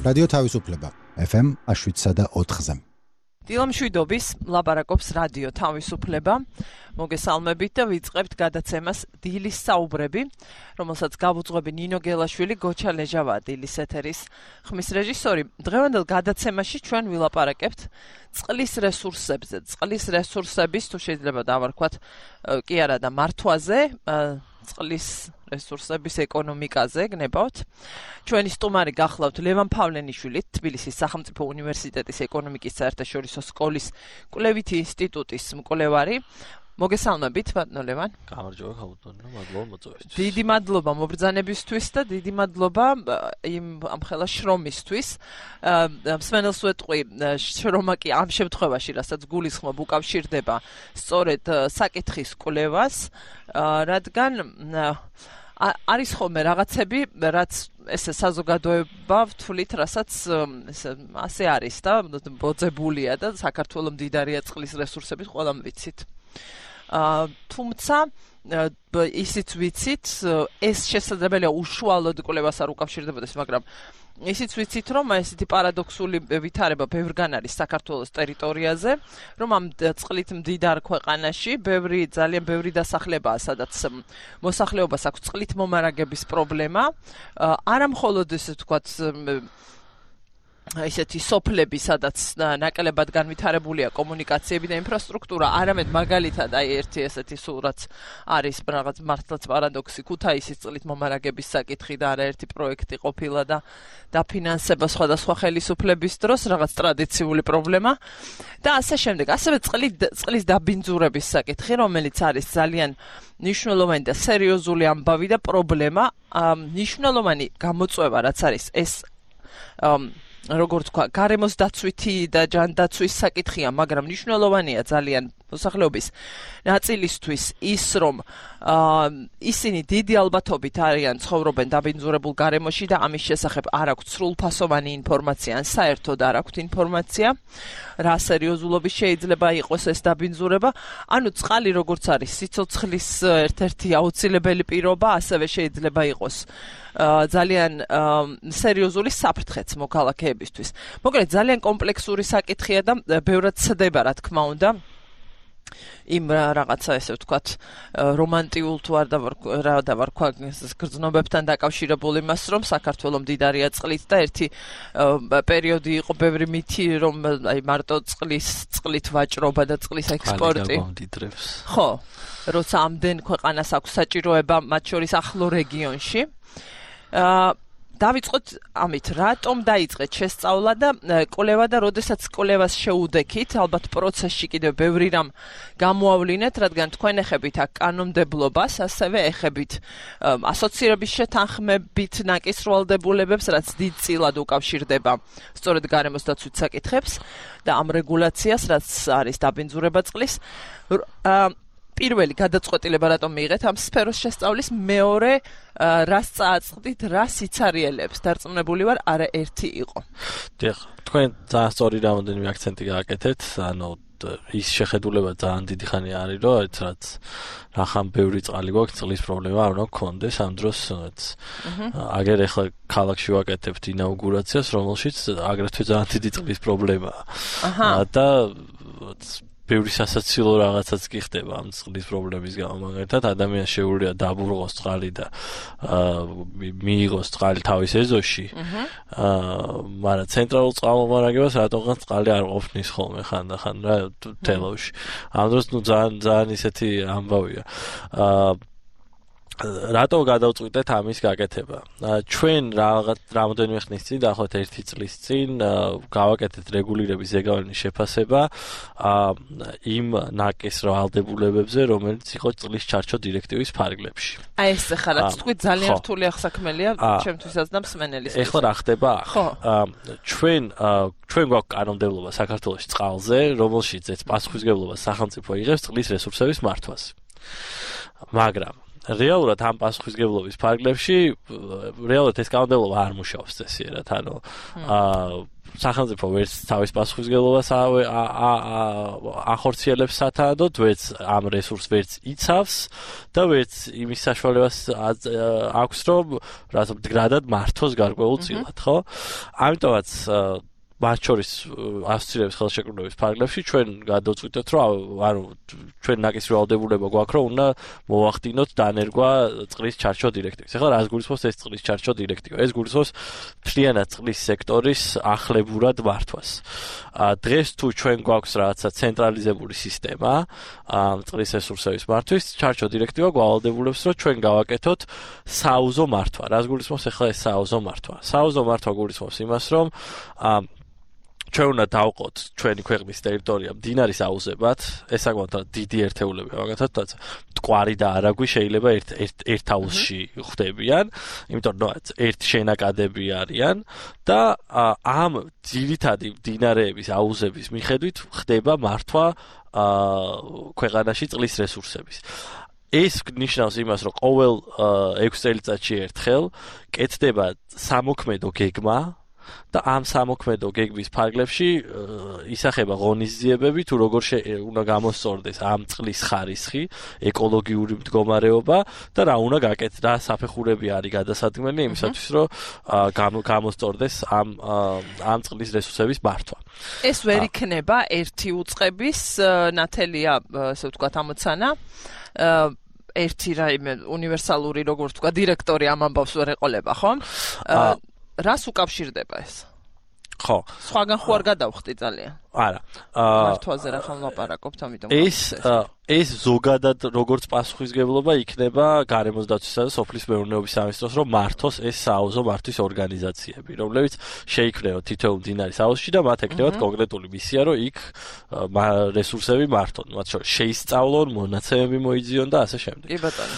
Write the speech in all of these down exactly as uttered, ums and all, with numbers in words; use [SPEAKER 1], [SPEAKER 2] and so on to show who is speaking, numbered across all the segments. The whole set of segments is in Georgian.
[SPEAKER 1] რადიო თავისუფლება ეფ ემ შვიდსა და ოთხზე.
[SPEAKER 2] დილამშვიდობის ლაპარაკობს რადიო თავისუფლება. მოგესალმებით და ვიწყებთ გადაცემას დილის საუბრები, რომელსაც გავუძღვები ნინო გელაშვილი, გოჩა ლეჟავა დილის ეთერის ხმის რეჟისორი. დღევანდელ გადაცემაში ჩვენ ვილაპარაკებთ წყლის რესურსებზე, წყლის რესურსების თუ შეიძლება დავარქვათ კი არა და მართვაზე, წყლის რესურსების ეკონომიკაზე გნებავთ. ჩვენი სტუმარი გახლავთ ლევან პავლენიშვილი, თბილისის სახელმწიფო უნივერსიტეტის ეკონომიკის საერთაშორისო სკოლის კვლევითი ინსტიტუტის მკვლევარი. მოგესალმებით, ბატონო ლევან.
[SPEAKER 3] გამარჯობა, ხალხო, მადლობა მოწვევისთვის.
[SPEAKER 2] დიდი მადლობა მობრძანებისთვის და დიდი მადლობა იმ ამ ხელა შრომისთვის. მსმენელს ვეტყვი, შრომა კი ამ შემთხვევაში, რასაც გულისხმობ, უკავშირდება სწორედ საკითხის კვლევას, რადგან არის ხოლმე რაღაცები, რაც ესე საზოგადოება ვთვლით, რასაც ასე არის და ბოძებულია და საქართველოს მდიდარია წყლის რესურსებით, ყველამ ვიცით. თუმცა ისიც ვიცით, ეს შესაძლებელია უშუალოდ კვლევას არ უკავშირდებოდეს, მაგრამ ისიც ვიცით, რომ ესეთი პარადოქსული ვითარება ბევრგან არის საქართველოს ტერიტორიაზე, რომ ამ წყლით მდიდარ ქვეყანაში ბევრი ძალიან ბევრი დასახლებაა, სადაც მოსახლეობას აქვს წყლით მომარაგების პრობლემა, არა მხოლოდ ესე ვთქვათ ისეთი სოფლები, სადაც ნაკლებად განვითარებულია კომუნიკაციები და ინფრასტრუქტურა, არამედ მაგალითად აი ერთი ესეთი სურაც არის რაღაც მართლაც პარადოქსი, ქუთაისის წყლით მომარაგების საკითხი და არაერთი პროექტი ყოფილა და დაფინანსება სხვადასხვა ხელისუფლების დროს, რაღაც ტრადიციული პრობლემა და ასე შემდეგ. ასევე წყლის დაბინძურების საკითხი, რომელიც არის ძალიან მნიშვნელოვანი და სერიოზული ამბავი და პრობლემა, მნიშვნელოვანი გამოწვევა, რაც არის ეს როგორც თქვა, გარემოს დაცვითი და ჯანდაცვის საკითხია, მაგრამ მნიშვნელოვანია ძალიან მოსახლეობის ნაწილისთვის ის, რომ ისინი დიდი ალბათობით არიან ცხოვრობენ დაბინძურებულ გარემოში და ამის შესახებ არ აქვთ სრულფასოვანი ინფორმაცია, ან საერთოდ არ აქვთ ინფორმაცია, რა სერიოზულობის შეიძლება იყოს ეს დაბინძურება. ანუ წყალი როგორც არის სიცოცხლის ერთ-ერთი აუცილებელი პირობა, ასევე შეიძლება იყოს ძალიან სერიოზული საფრთხეც მოქალაქეებისთვის. მოკლედ ძალიან კომპლექსური საკითხია და ბევრად ცდება, რა თქმა უნდა, იმ რაღაცა ესე ვთქვათ რომანტიულ თუ არ დავარქვა გრძნობებთან დაკავშირებული მას, რომ საქართველოს მდიდარია წყლით და ერთი პერიოდი იყო ბევრი მითი, რომ აი მარტო წყლის წყლით ვაჭრობა და წყლის ექსპორტი. ხო, როცა ამდენ ქვეყანას აქვს საჭიროება, მათ შორის ახლო რეგიონში. დავიწყოთ ამით, რატომ დაიწყეთ შესწავლა და კვლევა და როდესაც კვლევას შეუდექით, ალბათ პროცესში კიდევ ბევრი რამ გამოავლინეთ, რადგან თქვენ ეხებით აქ კანონმდებლობას, ასევე ეხებით ასოცირების შეთანხმებით ნაკისრვალდებულებებს, რაც დიდწილად უკავშირდება სწორედ გარემოს დაცვით საკითხებს და ამ რეგულაციას, რაც არის დაბინძურება წყლის. პირველი გადაწყვეტილება რატომ მიიღეთ ამ სფეროს შესწავლის, მეორე რას წააწყდით, რას იცარიელებს, დარწმუნებული ვარ, არა ერთი იყო.
[SPEAKER 3] დიახ, თქვენ ძალიან სწორი რამოდენიმე აქცენტი გააკეთეთ, ანუ ის შეხედულება ძალიან დიდი ხანი არის, რომ ეს რაც რახან ბევრი წყალი გვაქვს, წყლის პრობლემა არ უნდა გქონდეს ამ დროს. აგერ ახლა ქალაქში ვაკეთებთ ინაუგურაციას, რომელშიც აგრეთვე ძალიან დიდი წყლის პრობლემაა. და ბევრი სასაცილო რაღაცაც კი ხდება ამ წყლის პრობლემის გამო, მაგალითად ადამიანს შეუძლია დაბრუნოს წყალი და მიიღოს წყალი თავის ეზოში, მაგრამ ცენტრალურ წყალმომარაგებას რატომღაც წყალი არ ყოფნის ხოლმე ხანდახან რა თელავში. ამ დროს ნუ ძალიან ძალიან ისეთი ამბავია. რატო გადავწყვიტეთ ამის გაკეთება? ჩვენ რაღაც რამოდენიმე ხნის წინ, დაახლოებით ერთი წლის წინ, გავაკეთეთ რეგულირების ზეგავლენის შეფასება იმ ნაკისრვალდებულებებზე, რომელიც იყო წყლის ჩარჩო დირექტივის ფარგლებში.
[SPEAKER 2] აი ეს ახლა რაც თქვი ძალიან რთული აღსაქმელია ჩემთვისაც და მსმენელისთვის.
[SPEAKER 3] ეხლა რა ხდება? ჩვენ ჩვენ გვაქვს კანონმდებლობა საქართველოში წყალზე, რომელშიც ეს პასუხისმგებლობა სახელმწიფო იღებს წყლის რესურსების მართვაზე. მაგრამ რეალურად ამ პასუხისმგებლობის ფარგლებში რეალურად ეს კანონმდებლობა არ მუშაობს წესიერად, ანუ სახელმწიფო ვერც თავის პასუხისმგებლობას ახორციელებს სათანადოდ, ვერც ამ რესურსს ვერც იცავს და ვერც იმის საშუალებას აქვს, რომ რაც მდგრადად მართოს გარკვეულ წილად, ხო? ამიტომაც მათ შორის ასოცირების ხელშეკრულების ფარგლებში ჩვენ გადავწყვიტეთ, რომ ანუ ჩვენ ნაკისრი ვალდებულება გვაქვს, რომ უნდა მოვახდინოთ დანერგვა წყლის ჩარჩო დირექტივის. ახლა რას გულისხმობს ეს წყლის ჩარჩო დირექტივა? ეს გულისხმობს მთლიანად წყლის სექტორის ახლებურად მართვას. დღეს თუ ჩვენ გვაქვს რაღაცა ცენტრალიზებული სისტემა წყლის რესურსების მართვის, ჩარჩო დირექტივა გვავალდებულებს, რომ ჩვენ გავაკეთოთ საუზო მართვა. რას გულისხმობს ახლა ეს საუზო მართვა? საუზო მართვა გულისხმობს იმას, რომ ჩვენ უნდა დავყოთ ჩვენი ქვეყნის ტერიტორია მდინარის აუზებად, ეს საკმაოდ დიდი ერთეულები, მაგათაც მტკვარი და არაგვი შეიძლება ერთ ერთ აუზში ხვდებიან, იმიტომ რომ ერთ შენაკადები არიან და ამ ძირითადი მდინარეების აუზების მიხედვით ხდება მართვა ქვეყანაში წყლის რესურსების. ეს ნიშნავს იმას, რომ ყოველ ექვს წელიწადში ერთხელ კეთდება სამოქმედო გეგმა და ამ სამოქმედო გეგმის ფარგლებში ისახება ღონისძიებები, თუ როგორ უნდა გამოსწორდეს ამ წყლის ხარისხი, ეკოლოგიური მდგომარეობა და რა უნდა გაკეთდეს, რა საფეხურები არის გადასადგმელი იმისათვის, რომ გამოსწორდეს ამ ამ წყლის რესურსების მართვა.
[SPEAKER 2] ეს ვერ იქნება ერთი უწყების ნათელია, ასე ვთქვათ, ამოცანა. ერთი რაიმე უნივერსალური, როგორც ვთქვა, დირექტორი ამ ამბავს ვერ ეყოლება, ხო? რას უკავშირდება ეს?
[SPEAKER 3] ხო.
[SPEAKER 2] სხვაგან ხო არ გადავხდი ძალიან.
[SPEAKER 3] არა.
[SPEAKER 2] მართვაზე რა ხომ ლაპარაკობთ, ამიტომ
[SPEAKER 3] ეს ეს ზოგადად როგორც პასუხისმგებლობა იქნება გარემოს დაცვისა და სოფლის მეურნეობის სამინისტროს, რომ მართოს ეს სააუზო მართვის ორგანიზაციები, რომლებიც შეიქმნებათ თითოეულ მდინარის აუზში და მათ ეკნევათ კონკრეტული მისია, რომ იქ რესურსები მართონ, მათ შორის შეისწავლონ, მონაცემები მოიძიონ და ასე შემდეგ.
[SPEAKER 2] კი ბატონო.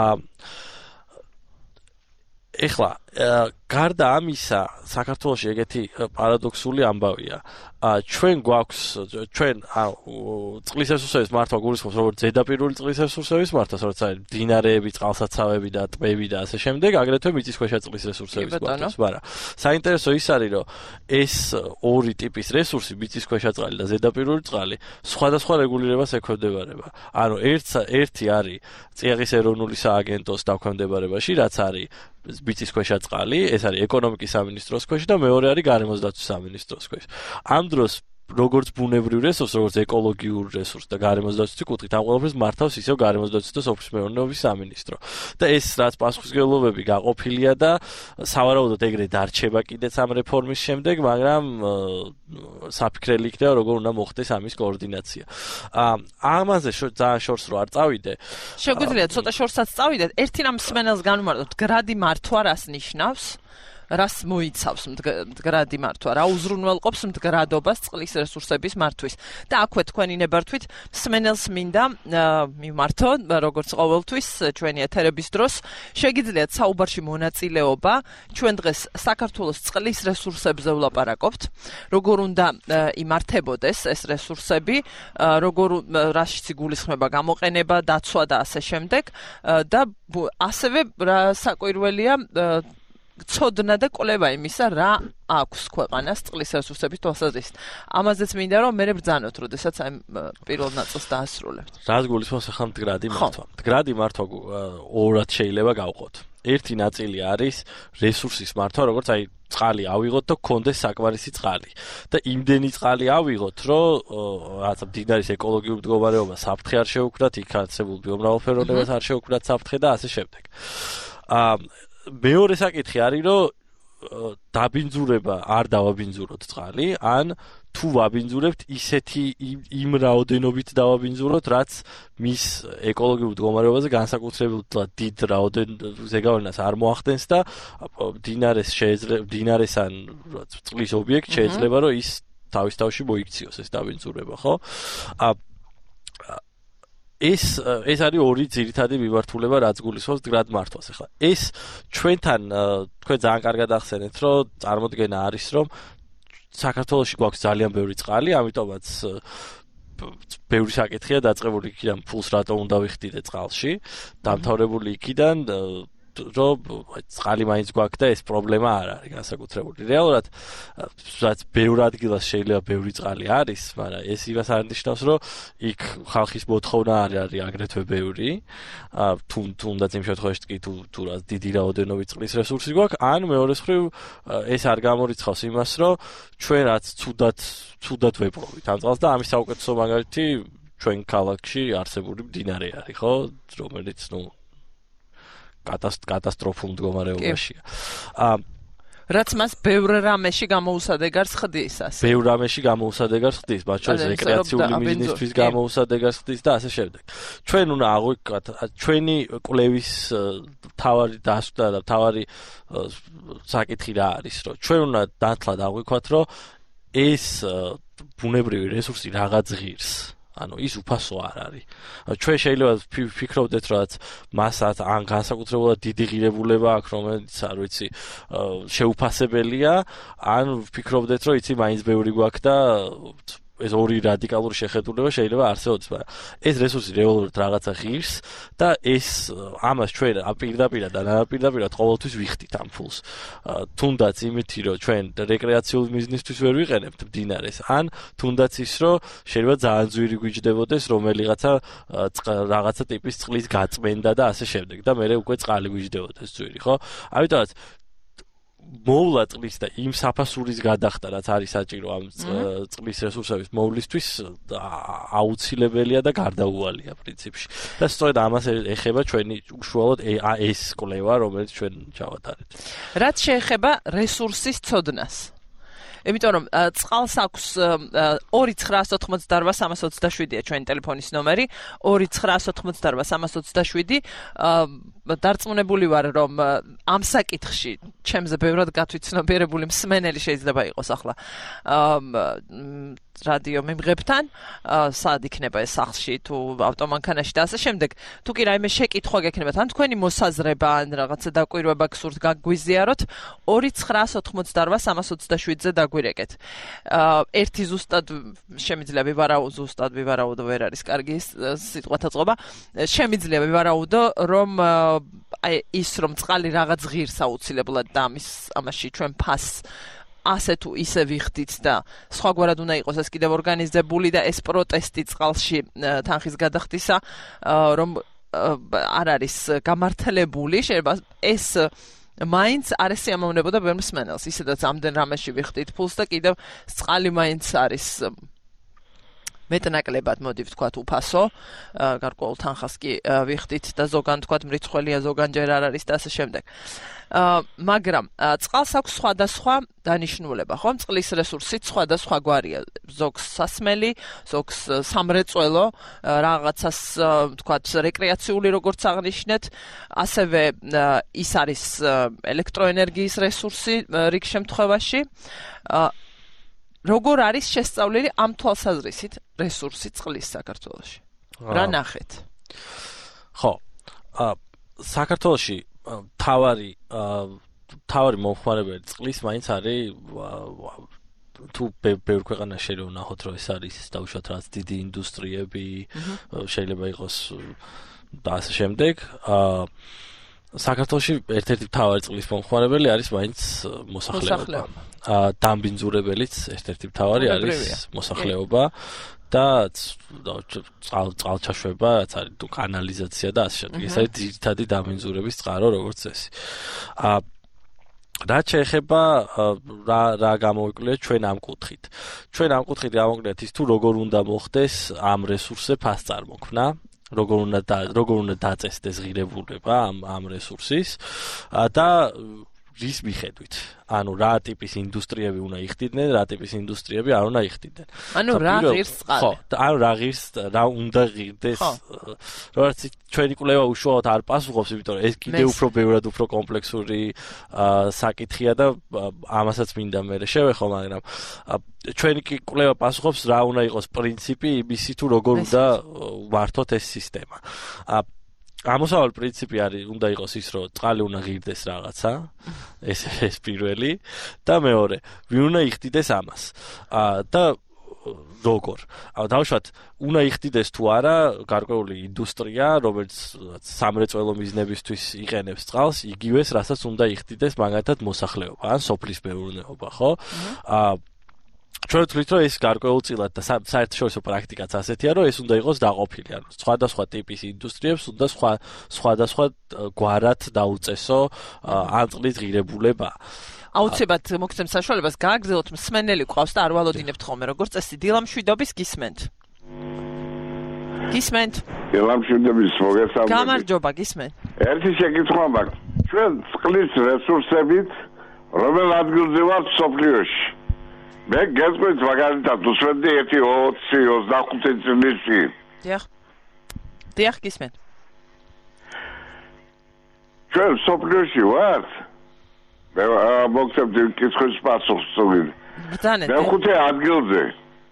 [SPEAKER 3] ეხლა გარდა ამისა, საქართველოში ეგეთი პარადოქსული ამბავია. ჩვენ გვაქვს ჩვენ წყლის რესურსების მართვა გულისხმობს როგორც ზედაპირული წყლის რესურსების მართვას, როცა მდინარეები, წყალსაცავები და ტბები და ასე შემდეგ, აგრეთვე მიწისქვეშა წყლის რესურსების მართვას, მაგრამ საინტერესო ის არის, რომ ეს ორი ტიპის რესურსი, მიწისქვეშა წყალი და ზედაპირული წყალი, სხვადასხვა რეგულირებას ექვემდებარება. ანუ ერთი არის წიაღის ეროვნული სააგენტოს დაქვემდებარებაში, რაც არის მიწისქვეშა წყალი, ეს არის ეკონომიკის სამინისტროს ქვეშ და მეორე არის გარემოს დაცვის სამინისტროს ქვეშ. ამ დროს როგორც ბუნებრივ რესურს, როგორც ეკოლოგიურ რესურს და გარემოს დაცვის კუთხით ამ ყველაფერს მართავს ისევ გარემოს დაცვის და სოფლის მეურნეობის სამინისტრო. და ეს რაც პასუხისმგებლობები გაყოფილია და სავარაუდოდ ეგრე დარჩება კიდეც ამ რეფორმის შემდეგ, მაგრამ საფიქრელი იქნება როგორ უნდა მოხდეს ამის კოორდინაცია. ამაზე ძალიან შორს რო არ წავიდე.
[SPEAKER 2] შეგვიძლია ცოტა შორსაც წავიდეთ. ერთი რამ მსმენელს განვმარტოთ, მდგრადი მართვა რას ნიშნავს? რას მოიცავს მდგრადი მართვა, რა უზრუნველყოფს მდგრადობას წყლის რესურსების მართვის. და აქვე თქვენი ნებართვით მსმენელს მინდა მიმართო, როგორც ყოველთვის ჩვენი ეთერების დროს, შეგიძლიათ საუბარში მონაწილეობა. ჩვენ დღეს საქართველოს წყლის რესურსებზე ვლაპარაკობთ, როგორ უნდა იმართებოდეს ეს რესურსები, როგორ რაშიც იგულისხმება გამოყენება, დაცვა და ასე შემდეგ და ასევე რა საკვირველია ცოდნა და კვლევა იმისა, რა აქვს ქვეყანას წყლის რესურსების თვალსაზრისით. ამაზეც მინდა რომ მე ბრძანოთ, როდესაც აი პირველ ნაწილს დაასრულებთ.
[SPEAKER 3] რას გულისხმობს ახლა მდგრადი მართვა? მდგრადი მართვა ორად შეიძლება გავყოთ. ერთი ნაწილი არის რესურსის მართვა, როგორც აი წყალი ავიღოთ და გქონდეს საკმარისი წყალი. და იმდენი წყალი ავიღოთ, რომ რაღაცა მდინარის ეკოლოგიურ მდგომარეობა საფრთხე არ შეუქმნათ, იქ არსებულ ბიომრავალფეროვნებას არ შეუქმნათ საფრთხე და ასე შემდეგ. აა მეორე საკითხი არის, რომ დაბინძურება არ დავაბინძუროთ წყალი, ან თუ ვაბინძურებთ, ისეთი იმ რაოდენობით დავაბინძუროთ, რაც მის ეკოლოგიურ მდგომარეობაზე განსაკუთრებულად დიდ რაოდენობის ზეგავლენას არ მოახდენს და მდინარეს შეიძლება მდინარეს ან წყლის ობიექტს შეიძლება, რომ ის თავის თავში მოიქციოს ეს დაბინძურება, ხო? ეს ეს არის ორი ძირითადი მიმართულება, რაც გულისხმობს მდგრად მართვას. ახლა ეს ჩვენთან თქვენ ძალიან კარგად ახსენეთ, რომ წარმოდგენა არის, რომ საქართველოში გვაქვს ძალიან ბევრი წყალი, ამიტომაც ბევრი საკითხია დაწყებული იქიდან ფულს რატომ უნდა ვიხდიდე წყალში, დამთავრებული იქიდან რომ წყალი მაინც გვაქვს და ეს პრობლემა არ არის განსაკუთრებული. რეალურად რაც ბევრ ადგილას შეიძლება ბევრი წყალი არის, მაგრამ ეს იმას არ ნიშნავს, რომ იქ ხალხის მოთხოვნა არ არის აგრეთვე ბევრი. თუ თუნდაც იმ შემთხვევაში კი თუ თუ რა დიდი რაოდენობით წყლის რესურსი გვაქვს, ან მეორე მხრივ ეს არ გამორიცხავს იმას, რომ ჩვენ რაც ცუდად ცუდად ვეპყრობთ ამ წყალს და ამის საუკეთესო მაგალითი ჩვენ ქალაქში არსებული მდინარე არის, ხო, რომელიც ნუ კატასტროფულ მდგომარეობაშია. აა
[SPEAKER 2] რაც მას ბევრ რამეში გამოუსადეგარს ხდის ასე.
[SPEAKER 3] ბევრ რამეში გამოუსადეგარს ხდის, მათ შორის რეკრეაციული მიზნისთვის გამოუსადეგარს ხდის და ასე შემდეგ. ჩვენ უნდა აღვიქვათ, ჩვენი კვლევის თავარი დასვლა და თავარი საკითხი რა არის, რომ ჩვენ უნდა დათლად აღვიქვათ, რომ ეს ბუნებრივი რესურსი რაღაც ღირს. ანუ ის უფასო არ არის. ჩვენ შეიძლება ვფიქრობდეთ, რომ მასაც ან განსაკუთრებულად დიდი ღირებულება აქვს, რომელიც არ ვიცი, შეუფასებელია, ან ვფიქრობდეთ, რომ იცი მაინც ბევრი გვაქვს და ეს ორი რადიკალური შეხედულება შეიძლება არსებობდეს, მაგრამ ეს რესურსი რეალურად რაღაცა ღირს და ეს ამას ჩვენ პირდაპირად და არაპირდაპირად ყოველთვის ვიხდით ამ ფულს. თუნდაც იმითი, რომ ჩვენ რეკრეაციული მიზნისთვის ვერ ვიყენებთ მდინარეს, ან თუნდაც ის, რომ შეიძლება ძალიან ძვირი გვიჯდებოდეს რომელიღაცა რაღაცა ტიპის წყლის გაწმენდა და ასე შემდეგ და მე უკვე წყალი გვიჯდებოდეს ძვირი, ხო? ამიტომაც მოვლა წყლის და იმ საფასურის გადახდა, რაც არის საჭირო ამ წყლის რესურსების მოვლისთვის აუცილებელია და გარდაუვალია პრინციპში. და სწორედ ამას ეხება ჩვენი უშუალოდ ეს კვლევა, რომელიც ჩვენ ჩავატარეთ.
[SPEAKER 2] რაც შეეხება რესურსის ცოდნას. იმიტომ რომ წყალს აქვს ორი ცხრა ოთხმოცდაორვა სამას ოცდაშვიდია ჩვენი ტელეფონის ნომერი, ორი ცხრა ოთხმოცდაორვა სამას ოცდაშვიდი. დარწმუნებული ვარ, რომ ამ საკითხში ჩემზე ბევრად გათვითცნობიერებული მსმენელი შეიძლება იყოს ახლა რადიო მიმღებთან, სად იქნება ეს სახლში თუ ავტომანქანაში და ასე შემდეგ. თუ კი რაიმე შეკითხვა გექნებათ, ან თქვენი მოსაზრება, ან რაღაცა დაკვირვება გსურთ გაგვიზიაროთ, ორი ცხრა ოთხმოცდაორვა სამას ოცდაშვიდზე დაგვირეკეთ. ერთი ზუსტად შემიძლია ვივარაუდო, ზუსტად ვივარაუდო ვერ არის კარგი სიტყვათა წყობა. შემიძლია ვივარაუდო, რომ აი ის რომ წყალი რაღაც ღირს აუცილებლად და ამის ამაში ჩვენ ფასს ასე თუ ისე ვიხდით და სხვაგვარად უნდა იყოს ეს კიდევ ორგანიზებული და ეს პროტესტი წყალში თანხის გადახდისა რომ არ არის გამართლებული, შეიძლება ეს მაინც არ ესიამოვნებოდა ბევრ მსმენელს, ისედაც ამდენ რამეში ვიხდით ფულს და კიდევ წყალი მაინც არის მეტნაკლებად მოდი ვთქვათ უფასო, გარკვეულ თანხას კი ვიხდით და ზოგან ვთქვათ მრიცხველია, ზოგან ჯერ არ არის და ასე შემდეგ. მაგრამ წყალს აქვს სხვადასხვა დანიშნულება, ხო? წყლის რესურსით სხვადასხვა გვარია. ზოგს სასმელი, ზოგს სამრეწველო, რაღაცას ვთქვათ რეკრეაციული როგორც აღნიშნეთ, ასევე ის არის ელექტროენერგიის რესურსი რიგ შემთხვევაში. როგორ არის შესწავლილი ამ თვალსაზრისით რესურსი წყლის საქართველოში? რა ნახეთ?
[SPEAKER 3] ხო, საქართველოში თავარი თავარი მომხმარებელი წყლის მაინც არის თუ ბევრ ქვეყანაში შეიძლება ვნახოთ, რომ ეს არის დაუშვათ რაც დიდი ინდუსტრიები, შეიძლება იყოს და ასე შემდეგ. საქართველოში ერთ-ერთი მთავარი წყლის მომხმარებელი არის მაინც მოსახლეობა. დამბინძურებელიც ერთ-ერთი მთავარი არის მოსახლეობა და წყალჩაშვება, რაც არის თუ კანალიზაცია და ასე შემდეგ. ეს არის ძირითადი დამბინძურების წყარო, როგორც წესი. რაც შეეხება რა რა გამოვიკვლიეთ ჩვენ ამ კუთხით. ჩვენ ამ კუთხით გამოვიკვლიეთ ის თუ როგორ უნდა მოხდეს ამ რესურსზე ფასწარმოქმნა. როგორ უნდა როგორ უნდა დაწესდეს ღირებულება ამ ამ რესურსის და რის მიხედვით. ანუ რა ტიპის ინდუსტრიები უნდა იხდიდნენ, რა ტიპის ინდუსტრიები არ უნდა იხდიდნენ.
[SPEAKER 2] ანუ რა ღირს წყალი?
[SPEAKER 3] ხო, ანუ რა ღირს, რა უნდა ღირდეს. როგორც ჩვენი კვლევა უშუალოდ არ პასუხობს, იმიტომ რომ ეს კიდევ უფრო ბევრად უფრო კომპლექსური საკითხია და ამასაც მინდა მე შევეხო, მაგრამ ჩვენი კვლევა პასუხობს რა უნდა იყოს პრინციპი იმისი თუ როგორ უნდა ვართოთ ეს სისტემა. ამოსავალი პრინციპი არის უნდა იყოს ის, რომ წყალი უნდა ღირდეს რაღაცა, ეს ეს პირველი და მეორე, ვინ უნდა იხდიდეს ამას. და როგორ. ანუ დავუშვათ, უნდა იხდიდეს თუ არა გარკვეული ინდუსტრია, რომელიც სამრეწველო მიზნებისთვის იყენებს წყალს, იგივეს, რასაც უნდა იხდიდეს მაგათად მოსახლეობა, ან სოფლის მეურნეობა, ხო? აა ჩვენ ვთვლით, რომ ეს გარკვეულწილად და საერთაშორისო პრაქტიკაც ასეთია, რომ ეს უნდა იყოს დაყოფილი, ანუ სხვადასხვა ტიპის ინდუსტრიებს უნდა სხვა სხვადასხვა გვარად დაუწესო ან წყლის ღირებულება.
[SPEAKER 2] აუცილებლად მოგცემ საშუალებას გააგრძელოთ, მსმენელი ყავს და არ ვალოდინებთ ხოლმე, როგორც წესი, დილამშვიდობის გისმენთ. გისმენთ.
[SPEAKER 4] დილამშვიდობის მოგესალმებით.
[SPEAKER 2] გამარჯობა, გისმენთ.
[SPEAKER 4] ერთი შეკითხვა მაქვს. ჩვენ წყლის რესურსებით რომელ ადგილზე ვართ სოფლიოში? მე გესმით მაგალითად უსვენდი ერთი ოცი ოცდახუთი წლის წინ.
[SPEAKER 2] დიახ. დიახ, გისმენთ.
[SPEAKER 4] ჩვენ სოფლიოში ვართ? მე მოგცემთ კითხვის პასუხს წუგინი.
[SPEAKER 2] ბრძანეთ.
[SPEAKER 4] მე ხუთი ადგილზე.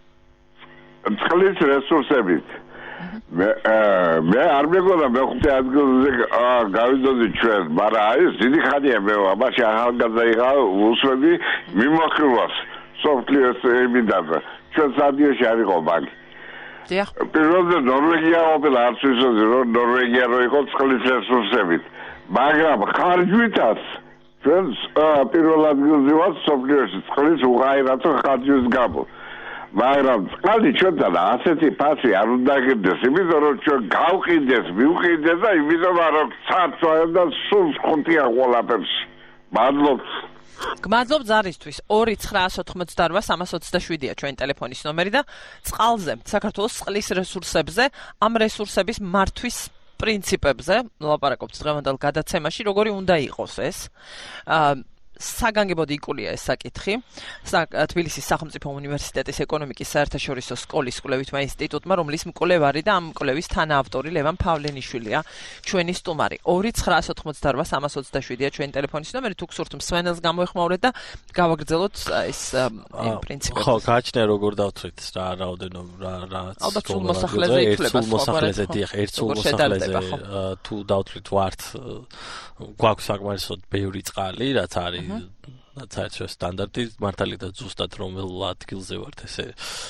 [SPEAKER 4] წყლის რესურსებით. მე მე არ მეგონა მე ხუთი ადგილზე გავიდოდი ჩვენ, მაგრამ აი ეს დიდი ხანია მე აბაში ახალგაზრდა იყავ უსვენდი მიმოხილვას. სოფლიოს ემიდან ჩვენ სადიოში არ იყო მაგ.
[SPEAKER 2] დიახ.
[SPEAKER 4] პირველად ნორვეგია ყოფილა არც ვიცოდი რომ ნორვეგია რო იყო წყლის რესურსებით. მაგრამ ხარჯვითაც ჩვენ პირველ ადგილზე ვართ სოფლიოში წყლის უღაირათო ხარჯვის გამო. მაგრამ წყალი ჩვენთან ასეთი ფასი არ უნდა გიდეს, იმიტომ რომ ჩვენ გავყიდეს, მივყიდეს და იმიტომ რომ ცაცვა და სულ ხუთია ყველაფერს. მადლობთ.
[SPEAKER 2] გმადლობ ზარისთვის. ორი ცხრაას ოთხმოცდაორვა სამას ოცდაშვიდია ჩვენი ტელეფონის ნომერი და წყალზე, საქართველოს წყლის რესურსებზე, ამ რესურსების მართვის პრინციპებზე ვლაპარაკობთ დღევანდელ გადაცემაში, როგორი უნდა იყოს ეს. აა საგანგებოდ იკულია ეს საკითხი. თბილისის სახელმწიფო უნივერსიტეტის ეკონომიკის საერთაშორისო სკოლის კვლევითმა ინსტიტუტმა, რომლის მკვლევარი და ამ მკვლევის თანაავტორი ლევან პავლენიშვილია, ჩვენი სტუმარი. ორი ცხრაას ოთხმოცდაორვა სამას ოცდაშვიდია ჩვენი ტელეფონის ნომერი, თუ გსურთ მსმენელს გამოეხმაურეთ და გავაგრძელოთ ეს იმ პრინციპები.
[SPEAKER 3] ხო, გააჩნია როგორ დავთვლით რა რაოდენო რა რა
[SPEAKER 2] ალბათ სულ მოსახლეზე ითვლება
[SPEAKER 3] მოსახლეზე დიახ, ერთ სულ მოსახლეზე თუ დავთვლით ვართ გვაქვს საკმარისოდ ბევრი წყალი, რაც არის საერთო სტანდარტი, მართალია ზუსტად რომელ ადგილზე ვართ ესე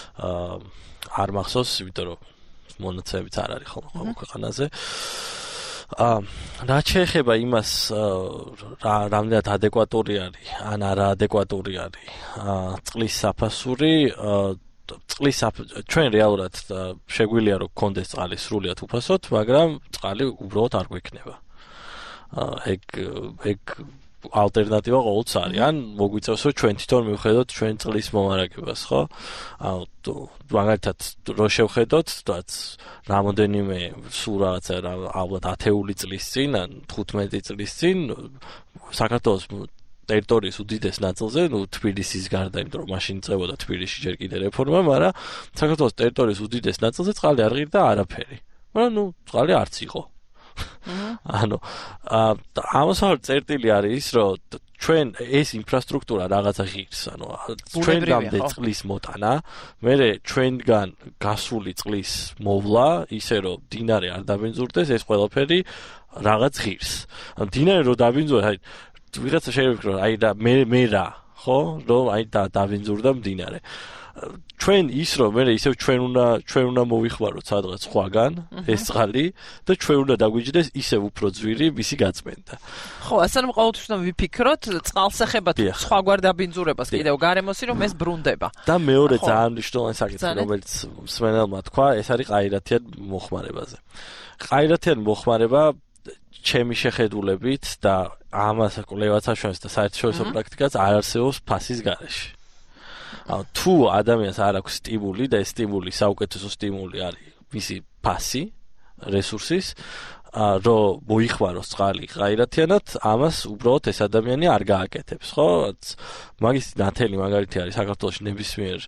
[SPEAKER 3] არ მახსოვს, იმიტომ რომ მონაცემებიც არ არის ხოლმე ყოველ ქვეყანაზე. აა რაც შეეხება იმას რა რამდენად ადეკვატური არის, ან არაადეკვატური არის აა წყლის საფასური, წყლის ჩვენ რეალურად შეგვიძლია რომ გქონდეს წყალი სრულიად უფასოდ, მაგრამ წყალი უბრალოდ არ გვექნება. ეგ ეგ ალტერნატივა ყოველთვის არის. ან მოგვიწევს რომ ჩვენ თვითონ მივხედოთ ჩვენ წყლის მომარაგებას, ხო? ანუ მაგალითად რო შევხედოთ, რაც რამოდენიმე სულ რაღაცა ალბათ ათეული წლის წინ, ან თხუთმეტი წლის წინ საქართველოს ტერიტორიის უდიდეს ნაწილზე, ნუ თბილისის გარდა, იმიტომ რომ მაშინ წევოდა თბილისში ჯერ კიდე რეფორმა, მაგრამ საქართველოს ტერიტორიის უდიდეს ნაწილზე წყალი არ ღირდა არაფერი. მაგრამ ნუ წყალი არც იყო. ანუ ამასავალ წერტილი არის ის, რომ ჩვენ ეს ინფრასტრუქტურა რაღაცა ღირს, ანუ ჩვენგამდე წყლის მოტანა, მერე ჩვენგან გასული წყლის მოვლა, ისე რომ დინარე არ დაბინძურდეს, ეს ყველაფერი რაღაც ღირს. ანუ დინარე რო დაბინძურდა, აი ვიღაცა შეიძლება რომ აი და მე მე რა, ხო? რომ აი და დაბინძურდა მდინარე. ჩვენ ის რომ მე ისევ ჩვენ უნდა ჩვენ უნდა მოვიხმაროთ სადღაც სხვაგან ეს წყალი და ჩვენ უნდა დაგვიჯდეს ისევ უფრო ძვირი მისი გაწმენდა.
[SPEAKER 2] ხო, ასე რომ ყოველთვის უნდა ვიფიქროთ წყალს ეხება სხვაგვარ დაბინძურებას კიდევ გარემოსი რომ ეს ბრუნდება.
[SPEAKER 3] და მეორე ძალიან მნიშვნელოვანი საკითხი რომელიც მსმენელმა თქვა, ეს არის ყაირათიან მოხმარებაზე. ყაირათიან მოხმარება ჩემი შეხედულებით და ამას კვლევაც აშვენს და საერთაშორისო პრაქტიკაც არ არსებობს ფასის გარეშე. თუ ადამიანს არ აქვს სტიმული და ეს სტიმული საუკეთესო სტიმული არის მისი ფასი რესურსის რომ მოიხმაროს წყალი ყაირათიანად, ამას უბრალოდ ეს ადამიანი არ გააკეთებს, ხო? მაგის ნათელი მაგალითი არის საქართველოში ნებისმიერ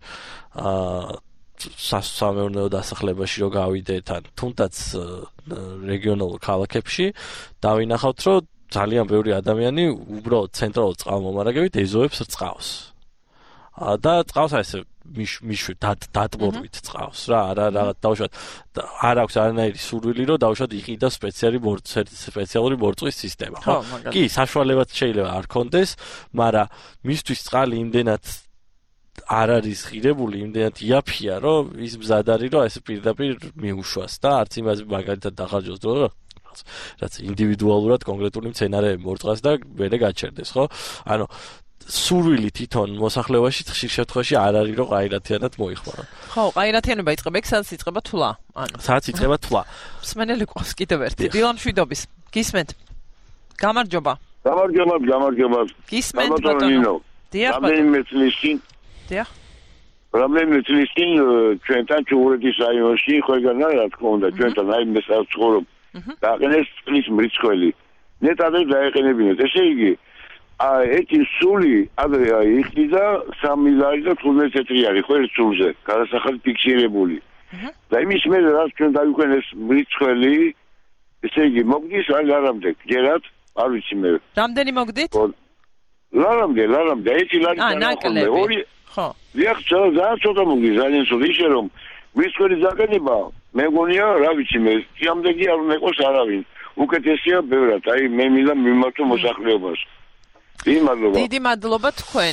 [SPEAKER 3] სასამეურნეო დასახლებაში რო გავიდეთ, ან თუნდაც რეგიონალურ ქალაქებში დავინახავთ, რომ ძალიან ბევრი ადამიანი უბრალოდ ცენტრალურ წყალმომარაგებით ეზოებს რწყავს. და წყავს ასე მიშვი დატბორვით წყავს რა არა რაღაც დავუშვათ არ აქვს არანაირი სურვილი რომ დავუშვათ იყიდა სპეციალური სპეციალური ბორცვის სისტემა ხო კი საშუალებაც შეიძლება არ ქონდეს მაგრამ მისთვის წყალი იმდენად არ არის ღირებული, იმდენად იაფია, რომ ის მზად არის, რომ ეს პირდაპირ მიუშვას და არც იმაზე მაგალითად დახარჯოს დრო, რაც ინდივიდუალურად კონკრეტული მცენარეები მორწყას და მერე გაჩერდეს, ხო? ანუ სურვილი თვითონ მოსახლეობაში ხშირ შემთხვევაში არ არის, რომ ყაირათიანად მოიხმარო.
[SPEAKER 2] ხო, ყაირათიანობა იწყება იქ, სადაც იწყება თვლა. ანუ
[SPEAKER 3] სადაც იწყება თვლა.
[SPEAKER 2] მსმენელი ყავს კიდევ ერთი. დილან შვიდობის. გისმენთ. გამარჯობა.
[SPEAKER 5] გამარჯობა, გამარჯობა.
[SPEAKER 2] გისმენთ ბატონო. დიახ,
[SPEAKER 5] რამდენიმე წლის წინ
[SPEAKER 2] დიახ.
[SPEAKER 5] რამდენიმე წლის წინ ჩვენთან ჩუღურეთის რაიონში ყველგან რა თქმა უნდა ჩვენთან აი მე საცხოვრობ დაყენეს წყლის მრიცხველი. ნეტადე დაეყენებინეთ. ესე იგი აი ერთი სული ადრე აიხდიდა სამი ლარი და თხუთმეტი წელი არის ხო ერთ სულზე გადასახადი ფიქსირებული. და იმის მერე რაც ჩვენ დავიქვენეს მრიცხველი ესე იგი მოგდის ან ლარამდე გერათ არ ვიცი მე.
[SPEAKER 2] რამდენი მოგდით?
[SPEAKER 5] ლარამდე, ლარამდე ერთი ლარი
[SPEAKER 2] და ორი ხო.
[SPEAKER 5] დიახ, ძალიან ცოტა მოგდის, ძალიან ცოტა ისე რომ მრიცხველი დაგენება მე მგონია რა ვიცი მე სიამდეგი არ უნდა იყოს არავინ. უკეთესია ბევრად, აი მე მინდა მიმართო მოსახლეობას. დიდი მადლობა.
[SPEAKER 2] დიდი მადლობა თქვენ.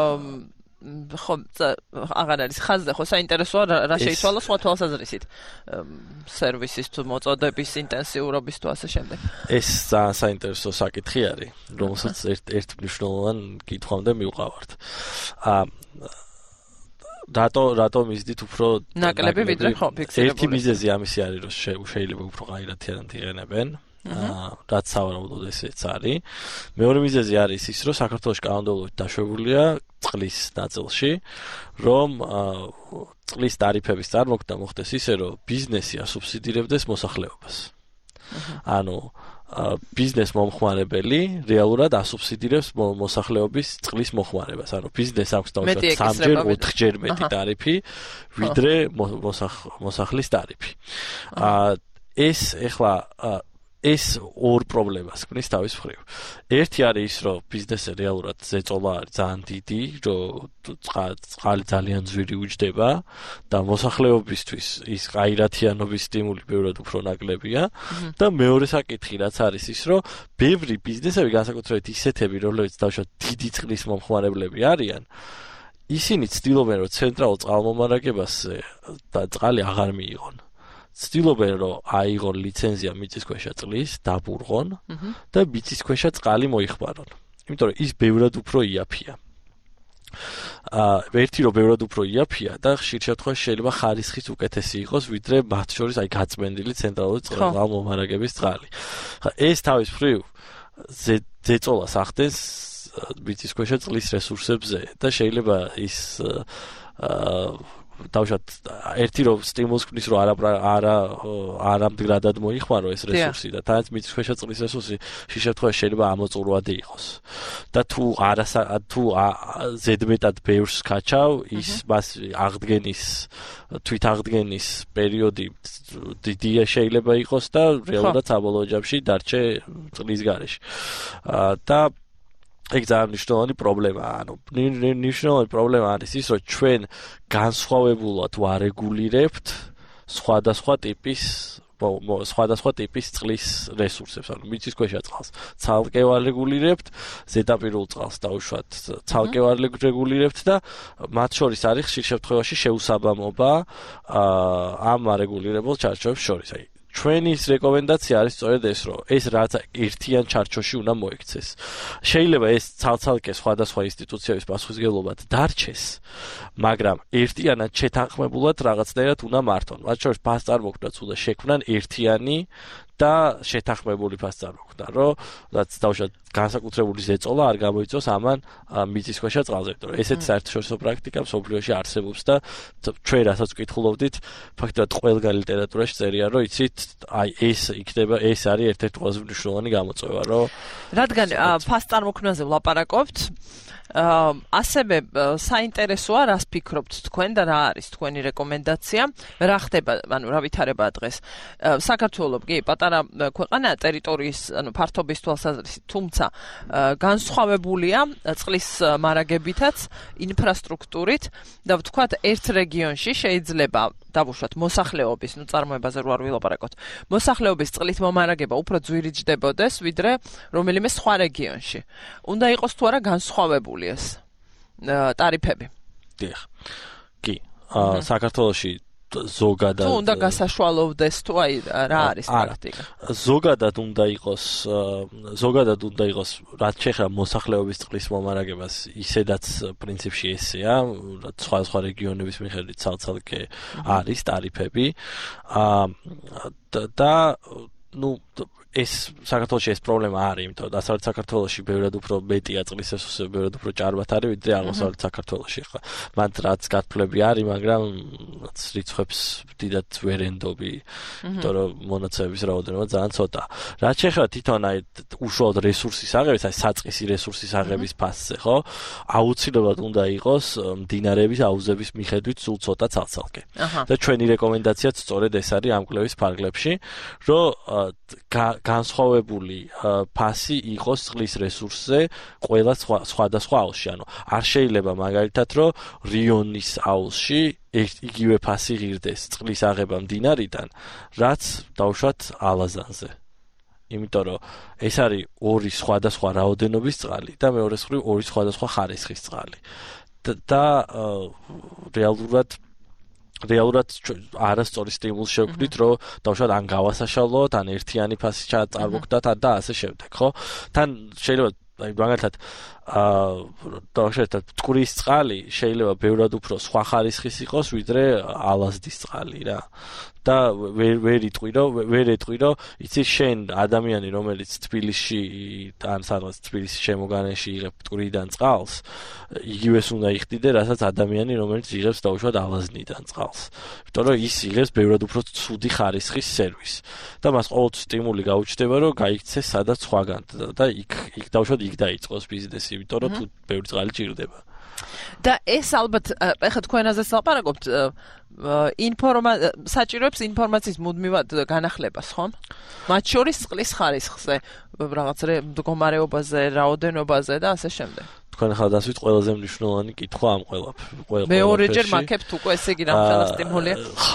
[SPEAKER 2] ხო, აღარ არის ხაზზე, ხო საინტერესოა რა შეიცვალა სხვა თვალსაზრისით. სერვისის თუ მოწოდების ინტენსიურობის თუ ასე შემდეგ.
[SPEAKER 3] ეს ძალიან საინტერესო საკითხი არის, რომელსაც ერთ ერთ მნიშვნელოვან კითხვამდე მივყავართ. აა რატო რატო მისდით უფრო
[SPEAKER 2] ნაკლები ვიდრე ხო ფიქსირებული.
[SPEAKER 3] ერთი მიზეზი ამისი არის, რომ შეიძლება უფრო ყაირათიანად იყენებენ. აა რაც სავარაუდოდ ესეც არის. მეორე მიზეზი არის ის, რომ საქართველოს კანონმდებლობით დაშვებულია წყლის ნაწილში, რომ წყლის ტარიფების წარმოქმნა მოხდეს ისე, რომ ბიზნესი ასუბსიდირებდეს მოსახლეობას. ანუ ბიზნეს მომხმარებელი რეალურად ასუბსიდირებს მოსახლეობის წყლის მოხმარებას. ანუ ბიზნეს აქვს დაუშვათ სამჯერ, ოთხჯერ მეტი ტარიფი, ვიდრე მოსახლის ტარიფი. აა ეს ახლა ეს ორ პრობლემას ქმნის თავის მხრივ. ერთი არის ის, რომ ბიზნესზე რეალურად ზეწოლა არის ძალიან დიდი, რომ წყალი ძალიან ძვირი უჯდება და მოსახლეობისთვის ის ყაირათიანობის სტიმული ბევრად უფრო ნაკლებია და მეორე საკითხი რაც არის ის, რომ ბევრი ბიზნესები განსაკუთრებით ისეთები, რომლებიც დავშოთ დიდი წყლის მომხმარებლები არიან, ისინი ცდილობენ, რომ ცენტრალურ წყალმომარაგებაზე და წყალი აღარ მიიღონ. ცდილობენ, რომ აიღონ ლიცენზია მიწისქვეშა წყლის, დაბურღონ და მიწისქვეშა წყალი მოიხმარონ. იმიტომ რომ ის ბევრად უფრო იაფია. აა ერთი რომ ბევრად უფრო იაფია და ხშირ შემთხვევაში შეიძლება ხარისხიც უკეთესი იყოს, ვიდრე მათ შორის აი გაწმენდილი ცენტრალური წყალმომარაგების წყალი. ხა ეს თავის მხრივ ზეწოლას ახდენს მიწისქვეშა წყლის რესურსებზე და შეიძლება ის აა დავშოთ ერთი რომ სტიმულს ქმნის რომ არა არა არამდგრადად მოიხმარო ეს რესურსი და თანაც მიწისქვეშა წყლის რესურსი შე შემთხვევაში შეიძლება ამოწურვადი იყოს და თუ არა თუ ზედმეტად ბევრს გაჩავ ის მას აღდგენის თვით აღდგენის პერიოდი დიდი შეიძლება იყოს და რეალურად საბოლოო ჯამში დარჩე წყლის გარეშე და ეგ ძალიან მნიშვნელოვანი პრობლემაა. ანუ მნიშვნელოვანი პრობლემა არის ის, რომ ჩვენ განსხვავებულად ვარეგულირებთ სხვადასხვა ტიპის სხვადასხვა ტიპის წყლის რესურსებს. ანუ მიწისქვეშა წყალს ცალკე ვარეგულირებთ, ზედაპირულ წყალს დაუშვათ ცალკე ვარეგულირებთ და მათ შორის არის ხშირ შემთხვევაში შეუსაბამობა ამ არეგულირებულ ჩარჩოებს შორის. აი ჩვენი რეკომენდაცია არის სწორედ ეს, რომ ეს რაც ერთიან ჩარჩოში უნდა მოექცეს. შეიძლება ეს ცალ-ცალკე სხვადასხვა ინსტიტუციების პასუხისმგებლობად დარჩეს, მაგრამ ერთიანად შეთანხმებულად რაღაცნაირად უნდა მართონ. მათ შორის ფასწარმოქმნაც უნდა შექმნან ერთიანი და შეთანხმებული ფასწარმოქმნა, რომ რაც დავშოთ განსაკუთრებული ზეწოლა არ გამოიწვევს ამან მიწისქვეშა წყალზე. ესეთი საერთაშორისო პრაქტიკა მსოფლიოში არსებობს და ჩვენ რასაც ვკითხულობდით, ფაქტობრივად ყველგან ლიტერატურაში წერია, რომ იცით, აი ეს იქნება, ეს არის ერთ-ერთი ყველაზე მნიშვნელოვანი გამოწვევა, რომ
[SPEAKER 2] რადგან ფასწარმოქმნაზე ვლაპარაკობთ, ასევე საინტერესოა რას ფიქრობთ თქვენ და რა არის თქვენი რეკომენდაცია, რა ხდება, ანუ რა ვითარებაა დღეს. საქართველოს კი პატარა ქვეყანაა ტერიტორიის, ანუ ფართობის თვალსაზრისით, თუმცა განსხვავებულია წყლის მარაგებითაც, ინფრასტრუქტურით და ვთქვათ ერთ რეგიონში შეიძლება დავუშვათ მოსახლეობის, ნუ წარმოებაზე რო არ ვილაპარაკოთ. მოსახლეობის წყლით მომარაგება უფრო ძვირი ჯდებოდეს, ვიდრე რომელიმე სხვა რეგიონში. უნდა იყოს თუ არა განსხვავებული ეს ტარიფები.
[SPEAKER 3] დიახ. კი. აა საქართველოში ზოგადად
[SPEAKER 2] თუ უნდა გასაშვალოვდეს თუ აი რა არის პრაქტიკა?
[SPEAKER 3] ზოგადად უნდა იყოს ზოგადად უნდა იყოს რაც შეეხება მოსახლეობის წყლის მომარაგებას, ისედაც პრინციპში ესეა, სხვა სხვა რეგიონების მიხედვით ცალ-ცალკე არის ტარიფები. აა და ნუ ეს საქართველოში ეს პრობლემა არის, იმიტომ რომ დასავლეთ საქართველოში ბევრად უფრო მეტია წყლის რესურსები, ბევრად უფრო ჭარბად არის, ვიდრე აღმოსავლეთ საქართველოში ხა. მათ რაც გათვლები არის, მაგრამ რაც რიცხვებს დიდად ვერ ენდობი, იმიტომ რომ მონაცემების რაოდენობა ძალიან ცოტა. რაც შეეხება თვითონ აი უშუალოდ რესურსის აღების, აი საწყისი რესურსის აღების ფასზე, ხო? აუცილებლად უნდა იყოს მდინარეების აუზების მიხედვით სულ ცოტა ცალ-ცალკე. და ჩვენი რეკომენდაციაც სწორედ ეს არის ამ კვლევის ფარგლებში, რომ განსხვავებული ფასი იყოს წყლის რესურსზე ყველა სხვადასხვა აუზში. ანუ არ შეიძლება მაგალითად რომ რიონის აუზში იგივე ფასი ღირდეს წყლის აღება მდინარიდან, რაც დავუშვათ ალაზანზე. იმიტომ რომ ეს არის ორი სხვადასხვა რაოდენობის წყალი და მეორე მხრივ ორი სხვადასხვა ხარისხის წყალი. და რეალურად რეალურად არასწორი სტიმულს შევქმნით, რომ დავუშვათ ან გავასაშალოთ, ან ერთიანი ფასი წარვოგდათ და ასე შემდეგ, ხო? თან შეიძლება აი მაგალითად აა დავუშვათ მტკვრის წყალი შეიძლება ბევრად უფრო სხვა ხარისხის იყოს, ვიდრე ალაზნის წყალი რა. და ვერ ვერ იტყვი რომ ვერ ეტყვი რომ იცი შენ ადამიანი რომელიც თბილისში ან სადღაც თბილისის შემოგანაში იღებ მტკვრიდან წყალს, იგივეს უნდა იხდიდე, რასაც ადამიანი რომელიც იღებს დავუშვათ ალაზნიდან წყალს. იმიტომ რომ ის იღებს ბევრად უფრო ცუდი ხარისხის სერვისს. და მას ყოველთვის სტიმული გაუჩნდება რომ გაიქცეს სადაც სხვაგან და იქ იქ დავუშვათ იქ დაიწყოს ბიზნესი, იმიტომ რომ თუ ბევრი წყალი ჭირდება.
[SPEAKER 2] და ეს ალბათ ეხლა თქვენაზეც ლაპარაკობთ ინფორმა საჭიროებს ინფორმაციის მუდმივად განახლებას, ხომ? მათ შორის წყლის ხარისხზე, რაღაც მდგომარეობაზე, რაოდენობაზე და ასე შემდეგ.
[SPEAKER 3] თქვენ ახლა დასვით ყველაზე მნიშვნელოვანი კითხვა ამ ყველაფერში.
[SPEAKER 2] მეორეჯერ მაქებთ უკვე, ესე იგი რამხელა სტიმულია.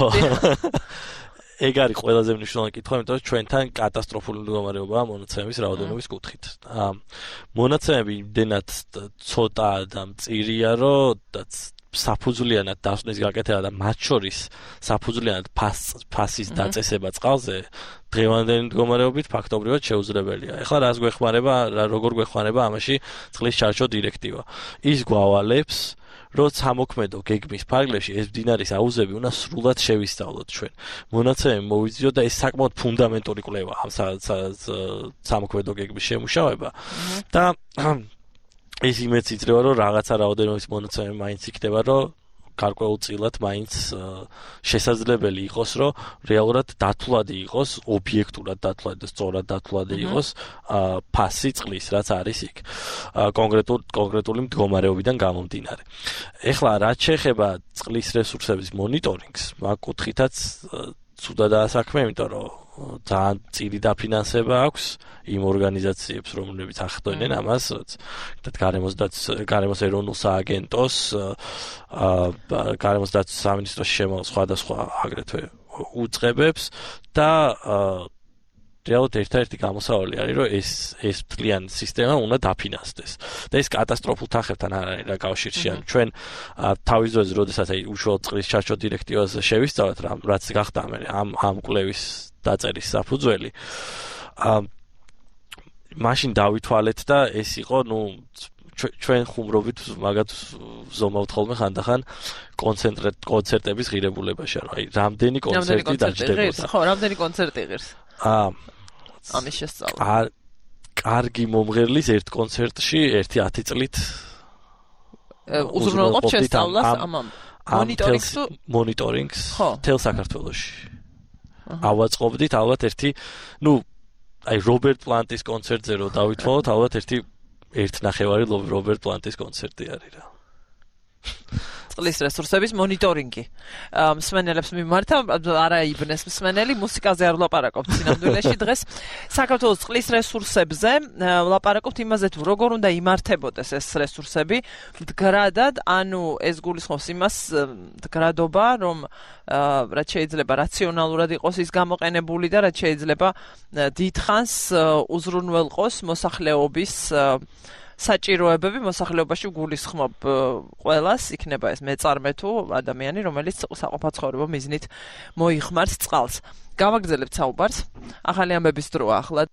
[SPEAKER 3] ეგ არის ყველაზე მნიშვნელოვანი კითხვა, იმიტომ რომ ჩვენთან კატასტროფული მდგომარეობაა მონაცემების რაოდენობის კუთხით. მონაცემები იმდენად ცოტა და მწირია, რომ საფუძვლიანად დასვნის გაკეთება და მათ შორის საფუძვლიანად ფასის დაწესება წყალზე დღევანდელი მდგომარეობით ფაქტობრივად შეუძლებელია. ეხლა რას გვეხმარება, როგორ გვეხმარება ამაში წყლის ჩარჩო დირექტივა. ის გვავალებს რომ სამოქმედო გეგმის ფარგლებში ეს მდინარის აუზები უნდა სრულად შევისწავლოთ ჩვენ. მონაცემები მოვიძიოთ და ეს საკმაოდ ფუნდამენტური კვლევა ამ სამოქმედო გეგმის შემუშავება და ეს იმედს იძლევა რომ რაღაცა რაოდენობის მონაცემები მაინც იქნება, რომ გარკვეულწილად მაინც შესაძლებელი იყოს, რომ რეალურად დათვლადი იყოს, ობიექტურად დათვლადი და სწორად დათვლადი იყოს ფასი წყლის, რაც არის იქ. კონკრეტულ კონკრეტული მდგომარეობიდან გამომდინარე. ეხლა რაც შეეხება წყლის რესურსების მონიტორინგს, მაგ კუთხითაც ცუდადაა საქმე, იმიტომ რომ ძალიან წილი დაფინანსება აქვს იმ ორგანიზაციებს, რომლებიც ახდენენ ამას, და გარემოს გარემოს ეროვნულ სააგენტოს, გარემოს დაცვის სამინისტროს შემოღ სხვადასხვა აგრეთვე უწყებებს და რეალურად ერთ-ერთი გამოსავალი არის, რომ ეს ეს მთლიანი სისტემა უნდა დაფინანსდეს. და ეს კატასტროფულ თანხებთან არ არის რა კავშირში. ან ჩვენ თავის დროზე, როდესაც აი უშუალოდ წყლის ჩარჩო დირექტივაზე შევისწავლეთ, რაც გახდა ამ ამ კვლევის დაწერის საფუძველი. აა მაშინ დავითვალეთ და ეს იყო, ნუ ჩვენ ხუმრობით მაგათ ვზომავთ ხოლმე ხანდახან კონცენტრატ კონცერტების ღირებულებაში, ანუ აი რამდენი კონცერტი დაჯდებოდა.
[SPEAKER 2] ხო, რამდენი კონცერტი ღირს?
[SPEAKER 3] აა
[SPEAKER 2] ამის შესწავლა.
[SPEAKER 3] კარგი მომღერლის ერთ კონცერტში ერთი ათი წლით
[SPEAKER 2] უზრუნველყოფ შესწავლას ამ მონიტორინგს თუ
[SPEAKER 3] მონიტორინგს თელ საქართველოში. ავაწყობდით ალბათ ერთი, ნუ აი რობერტ პლანტის კონცერტზე რო დავითვალოთ, ალბათ ერთი ერთნახევარი რობერტ პლანტის კონცერტი არის რა.
[SPEAKER 2] წყლის რესურსების მონიტორინგი. მსმენელებს მიმართა, არა იბნეს მსმენელი, მუსიკაზე არ ვლაპარაკობთ სინამდვილეში დღეს. საქართველოს წყლის რესურსებზე ვლაპარაკობთ იმაზე, თუ როგორ უნდა იმართებოდეს ეს რესურსები მდგრადად, ანუ ეს გულისხმობს იმას მდგრადობა, რომ რაც შეიძლება რაციონალურად იყოს ის გამოყენებული და რაც შეიძლება დიდხანს უზრუნველყოს მოსახლეობის საჭიროებები მოსახლეობაში გულისხმობ ყველას, იქნება ეს მეწარმე თუ ადამიანი, რომელიც საყოფაცხოვრებო მიზნით მოიხმარს წყალს. გავაგრძელებთ საუბარს. ახალი ამბების დროა ახლა.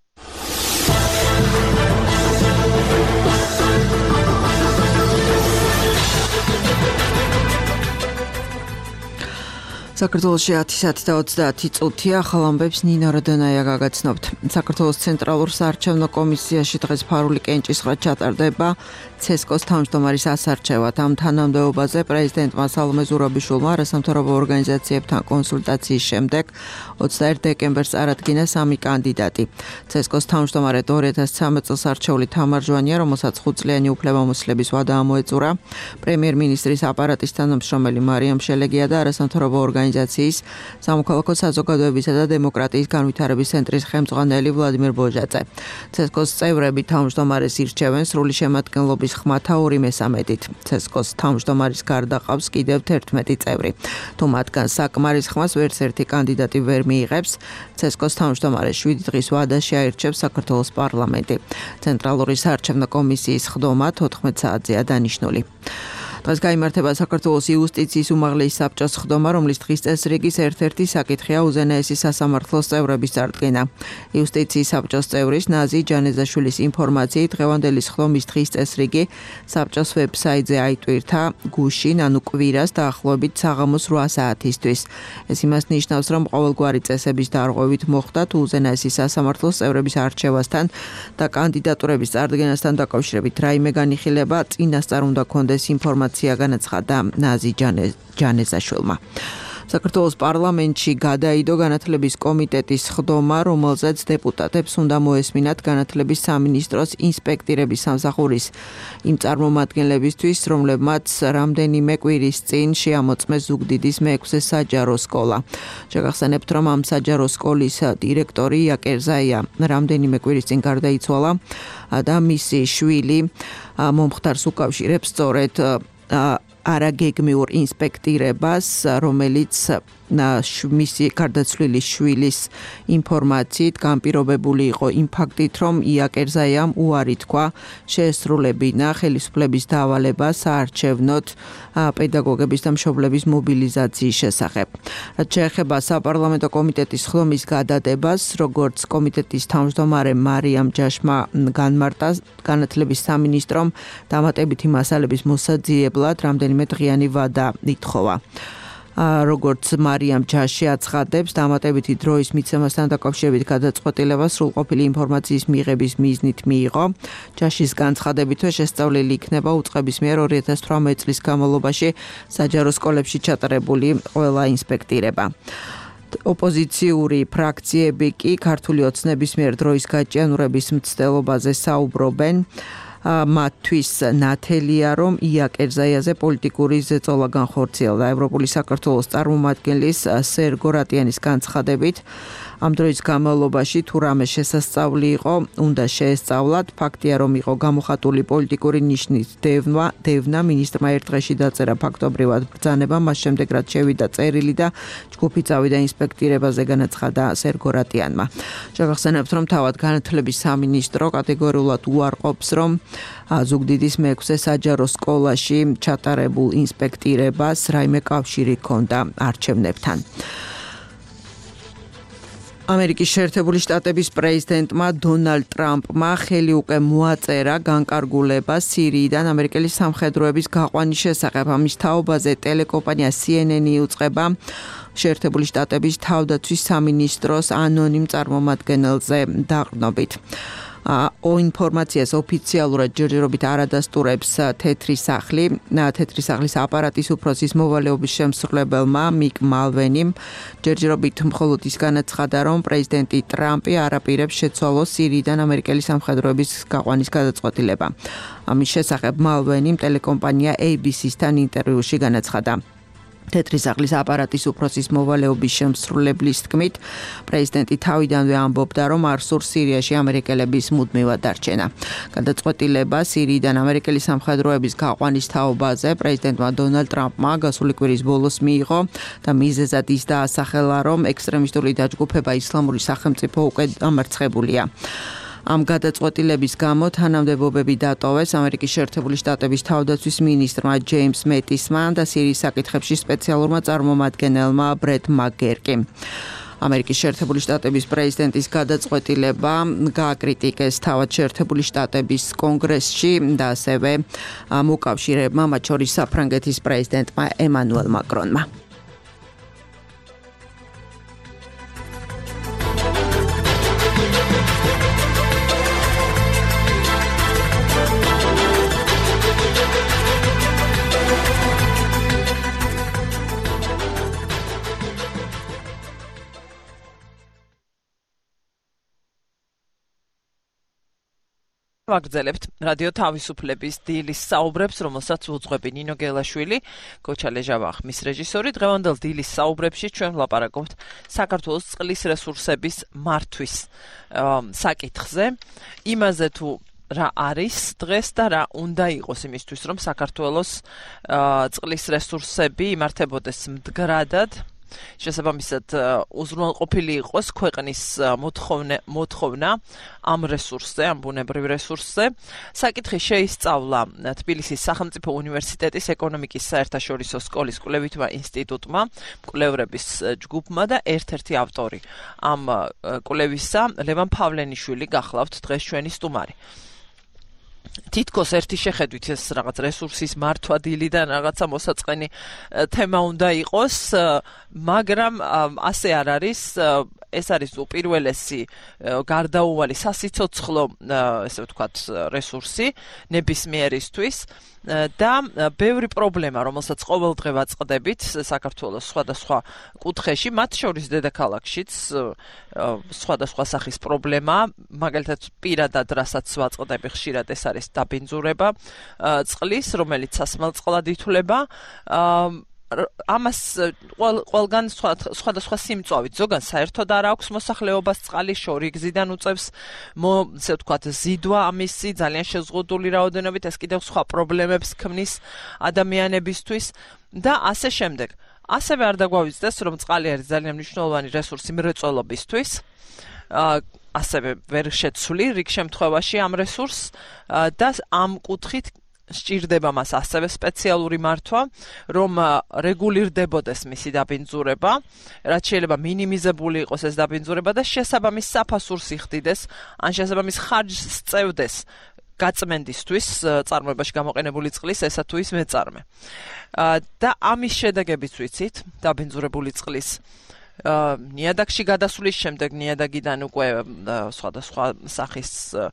[SPEAKER 6] საქართველოში ათი საათი და ოცდაათი წუთია, ახალ ამბებს ნინო როდონაია გაგაცნობთ. საქართველოს ცენტრალურ საარჩევნო კომისიაში დღეს ფარული კენჭისყრა ჩატარდება ცესკოს თავმჯდომარის ასარჩევად. ამ თანამდებობაზე პრეზიდენტმა სალომე ზურაბიშვილმა არასამთავრობო ორგანიზაციებთან კონსულტაციის შემდეგ ოცდაერთ დეკემბერს წარადგინა სამი კანდიდატი. ცესკოს თავმჯდომარედ ორი ათას ცხრამეტ წელს არჩეული თამარ ჟვანია, რომელსაც ხუთწლიანი უფლებამოსილების ვადა ამოეწურა, პრემიერ-მინისტრის აპარატის თანამშრომელი მარიამ შელეგია და არასამთავრობო ორგანიზაციის სამოქალაქო საზოგადოებისა და დემოკრატიის განვითარების ცენტრის ხელმძღვანელი ვლადიმერ ბოჟაძე. ცესკოს წევრები თავმჯდომარეს ირჩევენ სრული შემადგენლობის ხმათა ორი მესამედით. ცესკოს თავმჯდომარის გარდა ყავს კიდევ თერთმეტი წევრი. თუ მათგან საკმარის ხმას ვერც ერთი კანდიდატი ვერ მიიღებს, ცესკოს თავმჯდომარეს შვიდი დღის ვადაში აირჩევს საქართველოს პარლამენტი. ცენტრალური საარჩევნო კომისიის ხდომა თოთხმეტ საათზეა დანიშნული. დღეს გაიმართება საქართველოს იუსტიციის უმაღლესი საბჭოს ხდომა, რომლის დღის წესრიგის ერთ-ერთი საკითხია უზენაესი სასამართლოს წევრების წარდგენა. იუსტიციის საბჭოს წევრის ნაზი ჯანეზაშვილის ინფორმაციით დღევანდელი ხდომის დღის წესრიგი საბჭოს ვებსაიტზე აიტვირთა გუშინ, ანუ კვირას დაახლოებით საღამოს რვა საათისთვის. ეს იმას ნიშნავს, რომ ყოველგვარი წესების დარღვევით მოხდა თუ უზენაესი სასამართლოს წევრების არჩევასთან და კანდიდატურების წარდგენასთან დაკავშირებით რაიმე განიხილება წინასწარ უნდა კონდეს ინფორმაცია განაცხადა ნაზი ჯანეზაშვილმა. საქართველოს პარლამენტში გადაიდო განათლების კომიტეტის ხდომა, რომელზეც დეპუტატებს უნდა მოესმინათ განათლების სამინისტროს ინსპექტირების სამსახურის იმ წარმომადგენლებისთვის, რომლებმაც რამდენიმე კვირის წინ შეამოწმეს ზუგდიდის მეექვსე საჯარო სკოლა. შეგახსენებთ, რომ ამ საჯარო სკოლის დირექტორი იაკერზაია რამდენიმე კვირის წინ გარდაიცვალა და მისი შვილი მომხდარს უკავშირებს სწორედ არაგეგმიურ ინსპექტირებას, რომელიც მისი გარდაცვლილი შვილის ინფორმაციით განპირობებული იყო იმ ფაქტით, რომ იაკერზაიამ უარი თქვა შეესრულებინა ხელისუფლების დავალება საარჩევნოდ პედაგოგების და მშობლების მობილიზაციის შესახებ. რაც შეეხება საპარლამენტო კომიტეტის ხდომის გადადებას, როგორც კომიტეტის თავმჯდომარე მარიამ ჯაშმა განმარტა, განათლების სამინისტრომ დამატებითი მასალების მოსაძიებლად რამდენიმე დღიანი ვადა ითხოვა. როგორც მარიამ ჯაში აცხადებს, დამატებითი დროის მიცემასთან დაკავშირებით გადაწყვეტილება სრულყოფილი ინფორმაციის მიღების მიზნით მიიღო. ჯაშის განცხადებით, შესწავლილი იქნება უწყების მიერ ორი ათას თვრამეტ წლის განმავლობაში საჯარო სკოლებში ჩატარებული ყველა ინსპექტირება. ოპოზიციური ფრაქციები კი ქართული ოცნების მიერ დროის გაჭიანურების მცდელობაზე საუბრობენ. მათთვის ნათელია, რომ იაკერზაიაზე პოლიტიკური ზეწოლა განხორციელდა. ევროპული საქართველოს წარმომადგენლის სერგო რატიანის განცხადებით, ამ დროის განმავლობაში თუ რამე შესასწავლი იყო, უნდა შეესწავლათ. ფაქტია, რომ იყო გამოხატული პოლიტიკური ნიშნის დევნა, დევნა მინისტრმა ერთ დღეში დაწერა ფაქტობრივად ბრძანება, მას შემდეგ რაც შევიდა წერილი და ჯგუფი წავიდა ინსპექტირებაზე, განაცხადა სერგო რატიანმა. შეგახსენებთ, რომ თავად განათლების სამინისტრო კატეგორიულად უარყოფს, რომ ზუგდიდის მეექვსე საჯარო სკოლაში ჩატარებულ ინსპექტირებას რაიმე კავშირი ჰქონდა არჩევნებთან. ამერიკის შეერთებული შტატების პრეზიდენტმა დონალდ ტრამპმა ხელი უკვე მოაწერა განკარგულება სირიიდან ამერიკელი სამხედროების გაყვანის შესახებ. ამის თაობაზე ტელეკომპანია სი ენ ენი იუწყება შეერთებული შტატების თავდაცვის სამინისტროს ანონიმ წარმომადგენელზე დაყრდნობით. ინფორმაციას ოფიციალურად ჯერჯერობით არ ადასტურებს თეთრი სახლი. თეთრი სახლის აპარატის უფროსის მოვალეობის შემსრულებელმა მიკ მალვენიმ ჯერჯერობით მხოლოდ ის განაცხადა, რომ პრეზიდენტი ტრამპი არ აპირებს შეცვალოს სირიიდან ამერიკელი სამხედროების გაყვანის გადაწყვეტილება. ამის შესახებ მალვენიმ ტელეკომპანია ეი ბი სი-სთან ინტერვიუში განაცხადა. თეთრი სახლის აპარატის უფროსის მოვალეობის შემსრულებლის თქმით, პრეზიდენტი თავიდანვე ამბობდა, რომ არ სურს სირიაში ამერიკელების მუდმივად დარჩენა. გადაწყვეტილება სირიიდან ამერიკელი სამხედროების გაყვანის თაობაზე პრეზიდენტმა დონალდ ტრამპმა გასული კვირის ბოლოს მიიღო და მიზეზად ის დაასახელა, რომ ექსტრემისტული დაჯგუფება ისლამური სახელმწიფო უკვე დამარცხებულია. ამ გადაწყვეტილების გამო თანამდებობები დატოვეს ამერიკის შეერთებული შტატების თავდაცვის მინისტრმა ჯეიმს მეტისმა და სირიის საკითხებში სპეციალურმა წარმომადგენელმა ბრედ მაგერკიმ. ამერიკის შეერთებული შტატების პრეზიდენტის გადაწყვეტილება გააკრიტიკეს თავად შეერთებული შტატების კონგრესში და ასევე მოკავშირეებმა, მათ შორის საფრანგეთის პრეზიდენტმა ემანუელ მაკრონმა.
[SPEAKER 2] ვაგრძელებთ რადიო თავისუფლების დილის საუბრებს, რომელსაც უძღვები ნინო გელაშვილი, გოჩა ლეჟავა ხმის რეჟისორი. დღევანდელ დილის საუბრებში ჩვენ ვლაპარაკობთ საქართველოს წყლის რესურსების მართვის საკითხზე, იმაზე თუ რა არის დღეს და რა უნდა იყოს იმისთვის, რომ საქართველოს წყლის რესურსები იმართებოდეს მდგრადად. შესაბამისად უზრუნველყოფილი იყოს ქვეყნის მოთხოვნა ამ რესურსზე, ამ ბუნებრივ რესურსზე. საკითხი შეისწავლა თბილისის სახელმწიფო უნივერსიტეტის ეკონომიკის საერთაშორისო სკოლის კვლევითმა ინსტიტუტმა, კვლევრების ჯგუფმა და ერთ-ერთი ავტორი ამ კვლევისა ლევან ფავლენიშვილი გახლავთ დღეს ჩვენი სტუმარი. თითქოს ერთი შეხედვით ეს რაღაც რესურსის მართვა დილიდან რაღაცა მოსაწყენი თემა უნდა იყოს, მაგრამ ასე არ არის. ეს არის უპირველესი გარდაუვალი სასიცოცხლო, ესე ვთქვათ, რესურსი ნებისმიერისთვის და ბევრი პრობლემა, რომელსაც ყოველდღე ვაწყდებით საქართველოს სხვადასხვა კუთხეში, მათ შორის დედაქალაქშიც სხვადასხვა სახის პრობლემა, მაგალითად პირადად რასაც ვაწყდები ხშირად ეს არის დაბინძურება წყლის, რომელიც სასმელწყლად ითვლება. ამას ყველგან სხვადასხვა სიმწვავით, ზოგან საერთოდ არ აქვს მოსახლეობას წყალი, შორი გზიდან უწევს, ესე ვთქვათ, ზიდვა ამისი ძალიან შეზღუდული რაოდენობით, ეს კიდევ სხვა პრობლემებს ქმნის ადამიანებისთვის და ასე შემდეგ. ასევე არ დაგვავიწყდეს, რომ წყალი არის ძალიან მნიშვნელოვანი რესურსი მრეწველობისთვის. ასევე ვერ შეცვლი რიგ შემთხვევაში ამ რესურსს და ამ კუთხით სჭირდება მას ასევე სპეციალური მართვა, რომ რეგულირდებოდეს მისი დაბინძურება, რაც შეიძლება მინიმიზებული იყოს ეს დაბინძურება და შესაბამის საფასურს იხდიდეს, ან შესაბამის ხარჯს სწევდეს გაწმენდისთვის წარმოებაში გამოყენებული წყლის ესა თუ ის მეწარმე. და ამის შედეგებიც ვიცით, დაბინძურებული წყლის ნიადაგში გადასვლის შემდეგ ნიადაგიდან უკვე სხვადასხვა სახის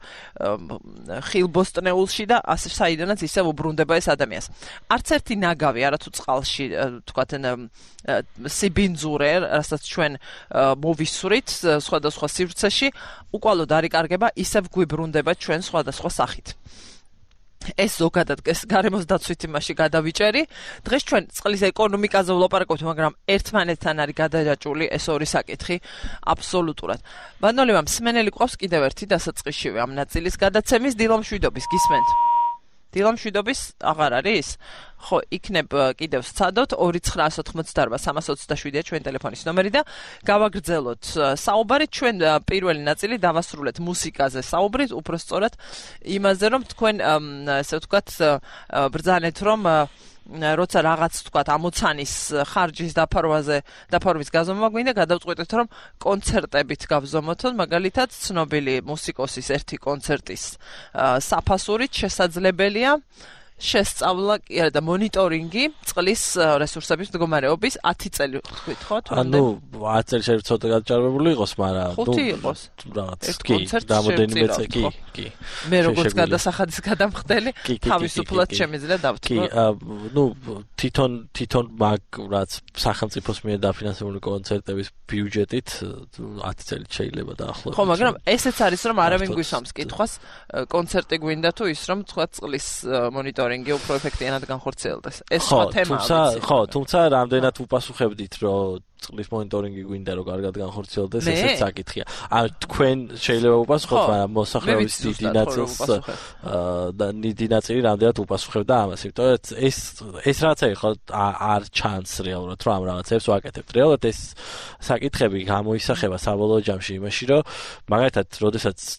[SPEAKER 2] ხილბოსტნეულში და ასე საიდანაც ისევ უბრუნდება ეს ადამიანს. არც ერთი ნაგავი არათუ წყალში, თქვათ, სიბინძურე, რასაც ჩვენ მოვისვრით სხვადასხვა სივრცეში, უკვალოდ არ იკარგება, ისევ გვიბრუნდება ჩვენ სხვადასხვა სახით. ეს ზოგადად ეს გარემოს დაცვით იმაში გადავიჭერი. დღეს ჩვენ წყლის ეკონომიკაზე ვლაპარაკობთ, მაგრამ ერთმანეთთან არის გადაჯაჭვული ეს ორი საკითხი აბსოლუტურად. ბანოლევა მსმენელი ყავს კიდევ ერთი დასაწყისშივე ამ ნაწილის გადაცემის დილამშვიდობის გისმენთ. დილამშვიდობის აღარ არის? ხო, იქნებ კიდევ სცადოთ ორი ცხრაას ოთხმოცდაარბა სამას ოცდაშვიდია ჩვენ ტელეფონის ნომერი და გავაგრძელოთ საუბარი. ჩვენ პირველი ნაწილი დავასრულეთ მუსიკაზე საუბრით, უბრალოდ იმაზე, რომ თქვენ ესე ვთქვათ ბრძანეთ, რომ როცა რაღაც ვთქვათ ამოცანის ხარჯის დაფარვაზე, დაფარვის გაზომვა გვინდა, გადავწყვეტეთ, რომ კონცერტებით გავზომოთ, მაგალითად, ცნობილი მუსიკოსის ერთი კონცერტის საფასურით შესაძლებელია შესწავლა და მონიტორინგი წყლის რესურსების მდგომარეობის ათი წელი ვთქვით, ხო?
[SPEAKER 3] ანუ ათი წელი შეიძლება ცოტა გადაჭარბებული იყოს, მაგრამ
[SPEAKER 2] ხუთი იყოს.
[SPEAKER 3] რაღაც კი, რამოდენიმე წელი კი, კი.
[SPEAKER 2] მე როგორც გადასახადის გადამხდელი, თავისუფლად შემიძლია დავთქვა.
[SPEAKER 3] კი, ნუ თვითონ თვითონ მაგ რაც სახელმწიფოს მიერ დაფინანსებული კონცერტების ბიუჯეტით ათი წელი შეიძლება დაახლოებით.
[SPEAKER 2] ხო, მაგრამ ესეც არის, რომ არავინ გვისვამს კითხვას, კონცერტი გვინდა თუ ის, რომ თქვა წყლის მონიტორინგი უფრო ეფექტიანად განხორციელდეს. ეს სხვა თემაა.
[SPEAKER 3] ხო, თუმცა რამდენად უპასუხებდით, რომ წყლის მონიტორინგი გვინდა რომ კარგად განხორციელდეს, ესეც საკითხია. ანუ თქვენ შეიძლება უპასუხოთ, მაგრამ მოსახლეობის დიდი ნაწილს და დიდი ნაწილი რამდენად უპასუხებდა ამას, იმიტომ რომ ეს ეს რაღაცა ხო არ ჩანს რეალურად, რომ ამ რაღაცებს ვაკეთებთ. რეალურად ეს საკითხები გამოისახება საბოლოო ჯამში იმაში, რომ მაგალითად, როდესაც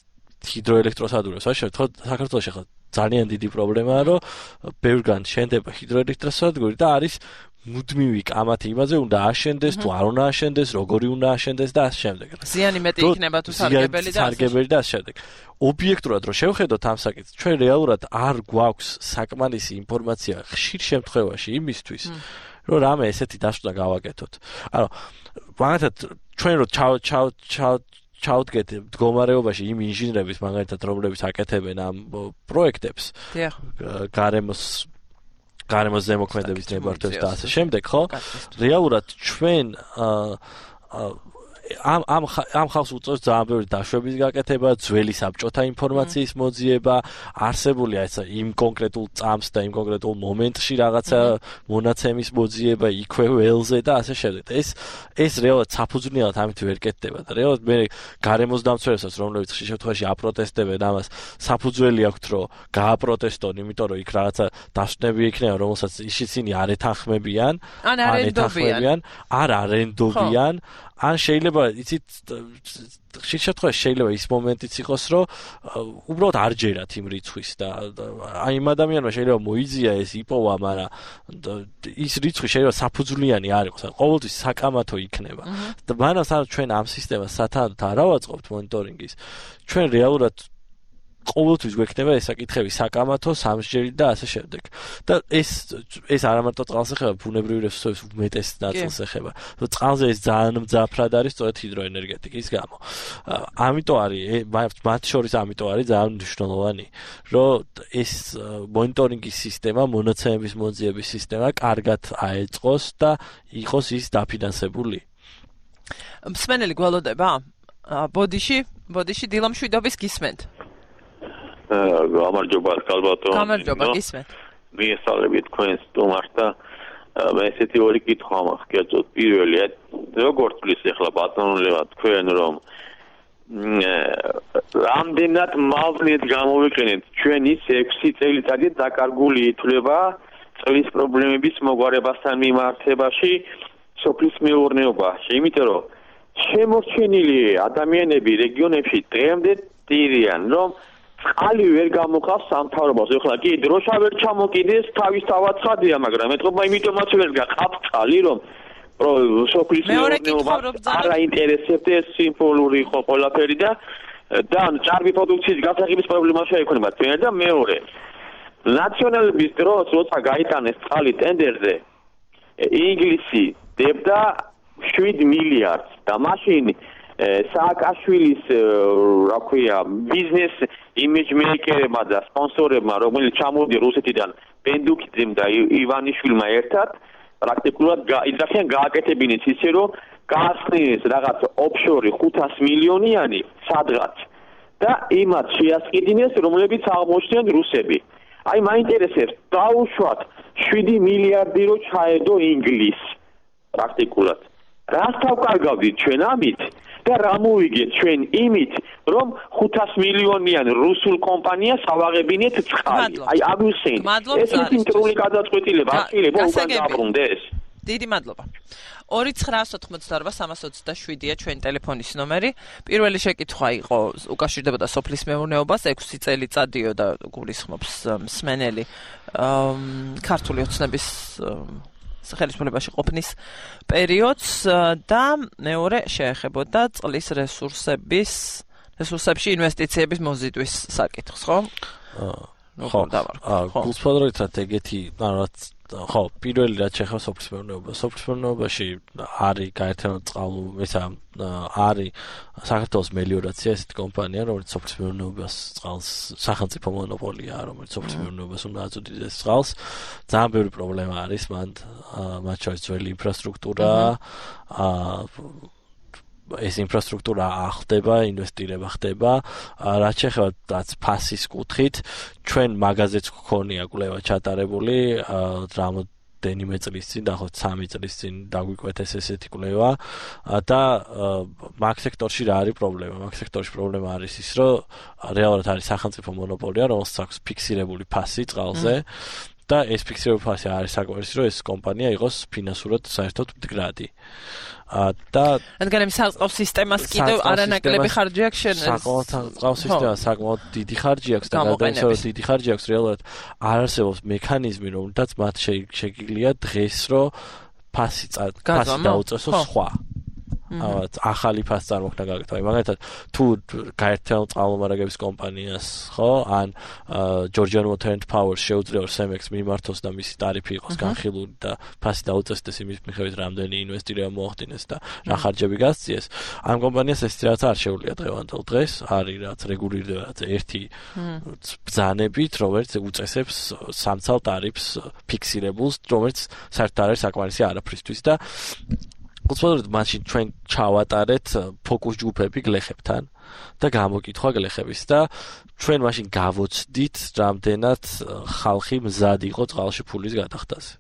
[SPEAKER 3] ჰიდროელექტროსადგურებს ვაშევთ, ხო საქართველოში ხო ძალიან დიდი პრობლემაა, რომ ბევრგან შენდება ჰიდროელექტროსადგური და არის მუდმივი კამათი იმაზე უნდა აშენდეს, თუ არ უნდა აშენდეს, როგორი უნდა აშენდეს და ასე შემდეგ.
[SPEAKER 2] ზიანი მეტი იქნება თუ სარგებელი და
[SPEAKER 3] სარგებელი და ასე შემდეგ. ობიექტურად რო შევხედოთ ამ საკითხს, ჩვენ რეალურად არ გვაქვს საკმარისი ინფორმაცია ხშირ შემთხვევაში იმისთვის, რომ რამე ესეთი დაშლა გავაკეთოთ. ანუ მაგალითად ჩვენ რო ჩავ ჩავ ჩავ ჩავდგეთ მდგომარეობაში იმ ინჟინრების მაგალითად რომლებიც აკეთებენ ამ პროექტებს, გარემოს გარემოს ზემოქმედების ნებართვებს და ასე შემდეგ, ხო? რეალურად ჩვენ ამ ამ ამ ხალხს უწევს ძალიან ბევრი დაშვების გაკეთება, ძველი საბჭოთა ინფორმაციის მოძიება, არსებული აი ეს იმ კონკრეტულ წამს და იმ კონკრეტულ მომენტში რაღაცა მონაცემის მოძიება იქვე ველზე და ასე შემდეგ. ეს ეს რეალურად საფუძვლიანად ამით ვერ კეთდება და რეალურად მე გარემოს დამცველებსაც რომლებიც ხშირ შემთხვევაში აპროტესტებენ ამას, საფუძველი აქვთ რომ გააპროტესტონ, იმიტომ რომ იქ რაღაცა დასვენები იქნება, რომელსაც ისინი არ ეთანხმებიან,
[SPEAKER 2] ან არ ეთანხმებიან,
[SPEAKER 3] არ არენდობიან. ან შეიძლება იცით ხშირ შემთხვევაში შეიძლება ის მომენტიც იყოს რომ უბრალოდ არ ჯერათ იმ რიცხვის და აი იმ ადამიანმა შეიძლება მოიძია ეს იპოვა, მაგრამ ის რიცხვი შეიძლება საფუძვლიანი არ იყოს, ან ყოველთვის საკამათო იქნება. და მანამ სანამ ჩვენ ამ სისტემას სათანადოდ არ ავაწყობთ მონიტორინგის, ჩვენ რეალურად ყოველთვის გვექნება ეს საკითხები საკამათო, სამსჯელი და ასე შემდეგ. და ეს ეს არა მარტო წყალს ეხება, ბუნებრივი რესურსების უმეტეს ნაწილს ეხება. წყალზე ეს ძალიან მძაფრად არის სწორედ ჰიდროენერგეტიკის გამო. ამიტომ არის მათ შორის ამიტომ არის ძალიან მნიშვნელოვანი, რომ ეს მონიტორინგის სისტემა, მონაცემების მოძიების სისტემა კარგად აეწყოს და იყოს ის დაფინანსებული.
[SPEAKER 2] მსმენელი გველოდება? ბოდიში, ბოდიში დილამშვიდობის გისმენთ.
[SPEAKER 7] გამარჯობა ალბათ.
[SPEAKER 2] გამარჯობა, გისმენთ.
[SPEAKER 7] მიესალმებით თქვენს სტუმარს და მე ესეთი ორი კითხვა მაქვს კერძოდ. პირველი, როგორ თulis ახლა ბატონულება თქვენ რომ რამდენად მალნეთ გამოვიყენეთ ჩვენ ის ექვსი წელიწადი დაკარგული ითვლება წყლის პრობლემების მოგვარებასთან მიმართებაში სოფლის მეურნეობაში, იმიტომ რომ შემორჩენილი ადამიანები რეგიონებში დღემდე ტირიან, რომ წყალი ვერ გამოყავს სამთავრობოს. ეხლა კი დროშა ვერ ჩამოკიდეს, თავისთავად ცხადია, მაგრამ ეთქობა იმიტომაც ვერ გაყავთ წყალი, რომ სოფლის მეურნეობას არ აინტერესებდეს სიმბოლური იყო ყველაფერი და და ჭარბი პროდუქციის გასაღების პრობლემა შეექმნება თქვენ და მეორე. ნაციონალების დროს როცა გაიტანეს წყალი ტენდერზე, ინგლისი დებდა შვიდ მილიარდს და მაშინ სააკაშვილის რა ქვია ბიზნეს იმიჯ მეიკერებმა და სპონსორებმა, რომელიც ჩამოვიდა რუსეთიდან, ბენდუკიძემ და ივანიშვილმა ერთად, პრაქტიკულად იძახიან გააკეთებინეს ისე, რომ გაასწრინეს რაღაც ოფშორი ხუთას მილიონიანი სადღაც და იმათ შეასყიდინეს, რომლებიც აღმოჩნდნენ რუსები. აი მაინტერესებს, დაუშვათ შვიდი მილიარდი რო ჩაედო ინგლისს პრაქტიკულად. რას თავკარგავდით ჩვენ ამით? და რა მოვიგეთ ჩვენ იმით, რომ ხუთას მილიონიან რუსულ კომპანიას ავაღებინეთ წყალი. აი აგუსეინ. ეს ის ინტრული გადაწყვეტილება არ შეიძლება უკან დაბრუნდეს.
[SPEAKER 2] დიდი მადლობა. ორი ცხრაას ოთხმოცდაორვა სამას ოცდაშვიდია ჩვენი ტელეფონის ნომერი. პირველი შეკითხვა იყო უკავშირდებოდა სოფლის მეურნეობას, ექვსი წელიწადიო და გულისხმობს მსმენელი ქართული ოცნების ხელისუფლებაში ყოფნის პერიოდს და მეორე შეეხებოდა წყლის რესურსების რესურსებში ინვესტიციების მოზიდვის საკითხს, ხო?
[SPEAKER 3] ხო, გულსხვადროით რა ეგეთი, ანუ ხო, პირველი რაც შეეხება სოფლის მეურნეობას, სოფლის მეურნეობაში არის გაერთიანებული წყალმოვარდნა, ესა არის საქართველოს მელიორაცია ესეთი კომპანია, რომელიც სოფლის მეურნეობას წყალს სახელმწიფო მონოპოლია, რომელიც სოფლის მეურნეობას უნდა აწვდიდეს წყალს. ძალიან ბევრი პრობლემა არის მან, მათ შორის ძველი ინფრასტრუქტურა, ეს ინფრასტრუქტურა ახდება, ინვესტირება ხდება, რაც შეეხება ფასის კუთხით, ჩვენ მაგაზეც გქონია კვლევა ჩატარებული, რამდენიმე წლის წინ, დაახლოებით სამი წლის წინ დაგვიკვეთეს ესეთი კვლევა და მაგ სექტორში რა არის პრობლემა? მაგ სექტორში პრობლემა არის ის, რომ რეალურად არის სახელმწიფო მონოპოლია, რომელსაც აქვს ფიქსირებული ფასი წყალზე. და ეს ფიქსირებული ფასი არის საკმარისი, რომ ეს კომპანია იყოს ფინანსურად საერთოდ მდგრადი. და
[SPEAKER 2] რადგან ამ საწყო სისტემას კიდევ არანაკლები ხარჯი აქვს შენს
[SPEAKER 3] საწყო სისტემა საკმაოდ დიდი ხარჯი აქვს და გადაიცემ რომ დიდი ხარჯი აქვს რეალურად არ არსებობს მექანიზმი რომელთაც მათ შეგიძლია დღეს რომ ფასი ფასი დაუწესოს სხვა ახალი ფასი წარმოქმნა გაკეთება. მაგალითად, თუ გაერთიანებულ წყალმომარაგების კომპანიას, ხო, ან Georgian Water and Power შეუძლია Cemex მიმართოს და მისი ტარიფი იყოს განხილული და ფასი დაუწესდეს იმის მიხედვით, რამდენი ინვესტირება მოახდინეს და რა ხარჯები გასწიეს. ამ კომპანიას ეს რაღაც არ შეუძლია დღევანდელ დღეს, არის რაც რეგულირდება რაც ერთი ბრძანებით, რომელიც უწესებს სამცალ ტარიფს ფიქსირებულს, რომელიც საერთოდ არ არის საკმარისი არაფრისთვის და უცბად მაშინ ჩვენ ჩავატარეთ ფოკუს ჯგუფები გლეხებთან და გამოკითხვა გლეხების და ჩვენ მაშინ გავოცდით რამდენად ხალხი მზად იყო წყალში ფულის გადახდაზე.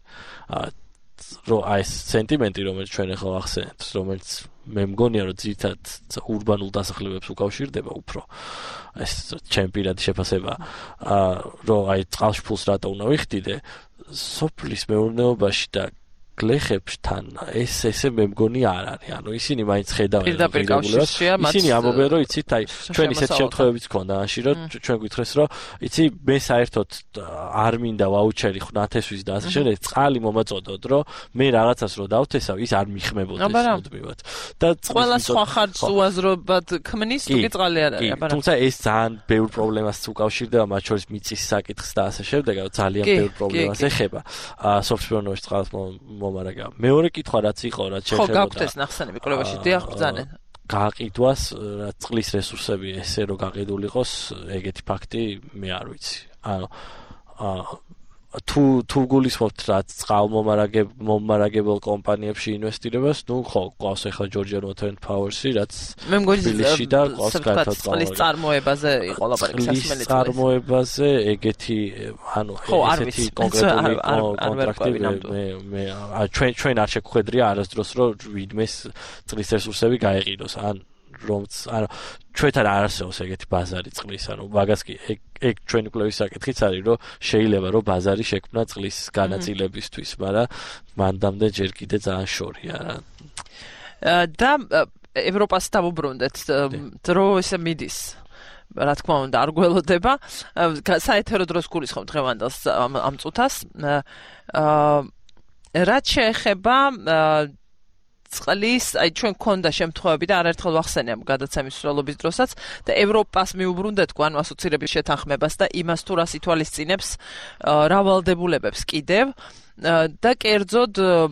[SPEAKER 3] რომ აი ეს სენტიმენტი რომელიც ჩვენ ახლა ახსენეთ, რომელიც მე მგონია რომ ძირითადად ურბანულ დასახლებებს უკავშირდება უფრო ეს ჩემ პირადი შეფასება, რომ აი წყალში ფულს რატო უნდა ვიხდიდე სოფლის მეურნეობაში და გლეხებთან ეს ესე მე მგონი არ არის. ანუ ისინი მაინც ხედავენ რეგულარულად. ისინი ამბობენ რომ იცით აი ჩვენ ისეთ შემთხვევებიც ქონდა მაშინ რომ ჩვენ გითხრეს რომ იცი მე საერთოდ არ მინდა ვაუჩერი ხნათესვის და ასე შემდეგ წყალი მომაწოდოთ რომ მე რაღაცას რო დავთესავ ის არ მიხმებოდეს მუდმივად. და
[SPEAKER 2] ყველა სხვა ხარჯს უაზრობად ქმნის თუ კი წყალი არ არის. აბა
[SPEAKER 3] თუმცა ეს ძალიან ბევრ პრობლემას უკავშირდება მათ შორის მიწის საკითხს და ასე შემდეგ ძალიან ბევრ პრობლემას ეხება. სოფტვერში წყალს მომარაგება. მეორე კითხვა რაც იყო, რაც
[SPEAKER 2] შეიძლება. ხო, გაქვთ ეს ნახსენები კვლევაში, დიახ, ბრძანენ.
[SPEAKER 3] გააყიდვას, რაც წყლის რესურსები ესე რომ გაყიდული იყოს, ეგეთი ფაქტი მე არ ვიცი. ანუ თუ თუ გულისხმობთ რაც წყალმომარაგებ მომარაგებელ კომპანიებში ინვესტირებას, ნუ ხო, ყავს ახლა Georgian Water and Power-ი, რაც
[SPEAKER 2] მე მგონი
[SPEAKER 3] თბილისში და ყავს გაერთიანებულ
[SPEAKER 2] წყლის წარმოებაზე იყო ლაპარაკი სასმელი
[SPEAKER 3] წყლის წარმოებაზე ეგეთი ანუ ესეთი კონკრეტული კონტრაქტი მე მე ჩვენ ჩვენ არ შეგხვედრია არასდროს რომ ვინმეს წყლის რესურსები გაეყიდოს ან რომც ანუ ჩვენთან არ არსებობს ეგეთი ბაზარი წყლის ანუ მაგას კი ეგ ეგ ჩვენი კვლევის საკითხიც არის რომ შეიძლება რომ ბაზარი შექმნა წყლის განაწილებისთვის, მაგრამ მანდამდე ჯერ კიდე ძალიან შორია რა.
[SPEAKER 2] და ევროპას დავუბრუნდეთ დრო ესე მიდის რა თქმა უნდა არ გველოდება საეთერო დროს გულისხმობ დღევანდელს ამ წუთას რაც შეეხება წყლის, აი ჩვენ გქონდა შემთხვევები და არაერთხელ ვახსენე ამ გადაცემის სრულობის დროსაც და ევროპას მიუბრუნდეთ გვან ასოცირების შეთანხმებას და იმას თუ რას ითვალისწინებს რავალდებულებებს კიდევ და კერძოდ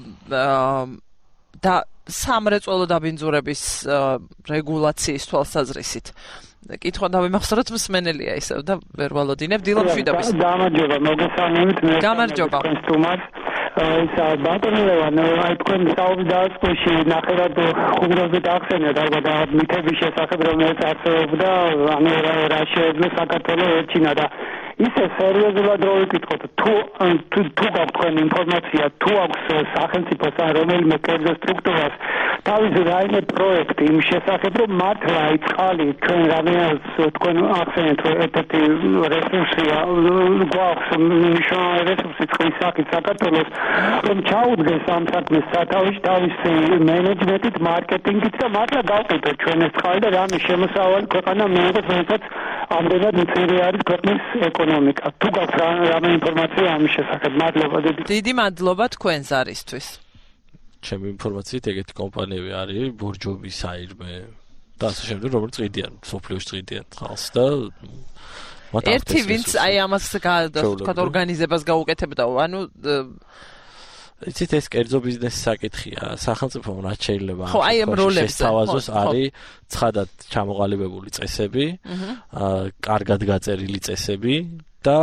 [SPEAKER 2] და სამრეწველო დაბინძურების რეგულაციის თვალსაზრისით. კითხვა დავიმახსოვროთ მსმენელია ისევ და ვერ ვალოდინებ დილა მშვიდობის.
[SPEAKER 8] გამარჯობა, მოგესალმებით.
[SPEAKER 2] გამარჯობა.
[SPEAKER 8] ისა ბატონელევან აი თქვენ საუბარი დაწყოში ნახევრად ხუმრობზე დაახსენეთ ალბათ მითების შესახებ რომელიც არსებობდა ანუ რა შეიძლება საქართველოს ერჩინა და ისე სერიოზულად რო ვიკითხოთ თუ თუ თუ გაქვთ თქვენ ინფორმაცია თუ აქვს სახელმწიფოს ან რომელიმე კერძო სტრუქტურას თავისი რაიმე პროექტი იმ შესახებ რომ მართლა აი წყალი ჩვენ რამდენად თქვენ ახსენეთ რომ ერთ-ერთი რესურსია გვაქვს მნიშვნელოვანი რესურსი წყლის სახით საქართველოს რომ ჩაუდგეს ამ საქმეს სათავეში თავისი მენეჯმენტით, მარკეტინგით და მართლა გავყიდოთ ჩვენ ეს წყალი და რამე შემოსავალი ქვეყანა მიიღოს, რომელსაც ამდენად მწირი არის ქვეყნის ეკონომიკა. თუ გაქვთ რამე ინფორმაცია ამის შესახებ, მადლობა.
[SPEAKER 2] დიდი მადლობა თქვენს არისთვის.
[SPEAKER 3] ჩემი ინფორმაციით ეგეთი კომპანიები არის ბორჯობი, საირმე და ასე შემდეგ, რომელიც წვიდიან, სოფლიოში წვიდიან წყალს და
[SPEAKER 2] ერთი ვინც აი ამას თქვა ორგანიზებას გაუკეთებდა, ანუ
[SPEAKER 3] იცით ეს კერძო ბიზნესის საკითხია, სახელმწიფომ რაც შეიძლება
[SPEAKER 2] ხო, აი ამ როლებს
[SPEAKER 3] თავაზოს არის ცხადად ჩამოყალიბებული წესები, კარგად გაწერილი წესები და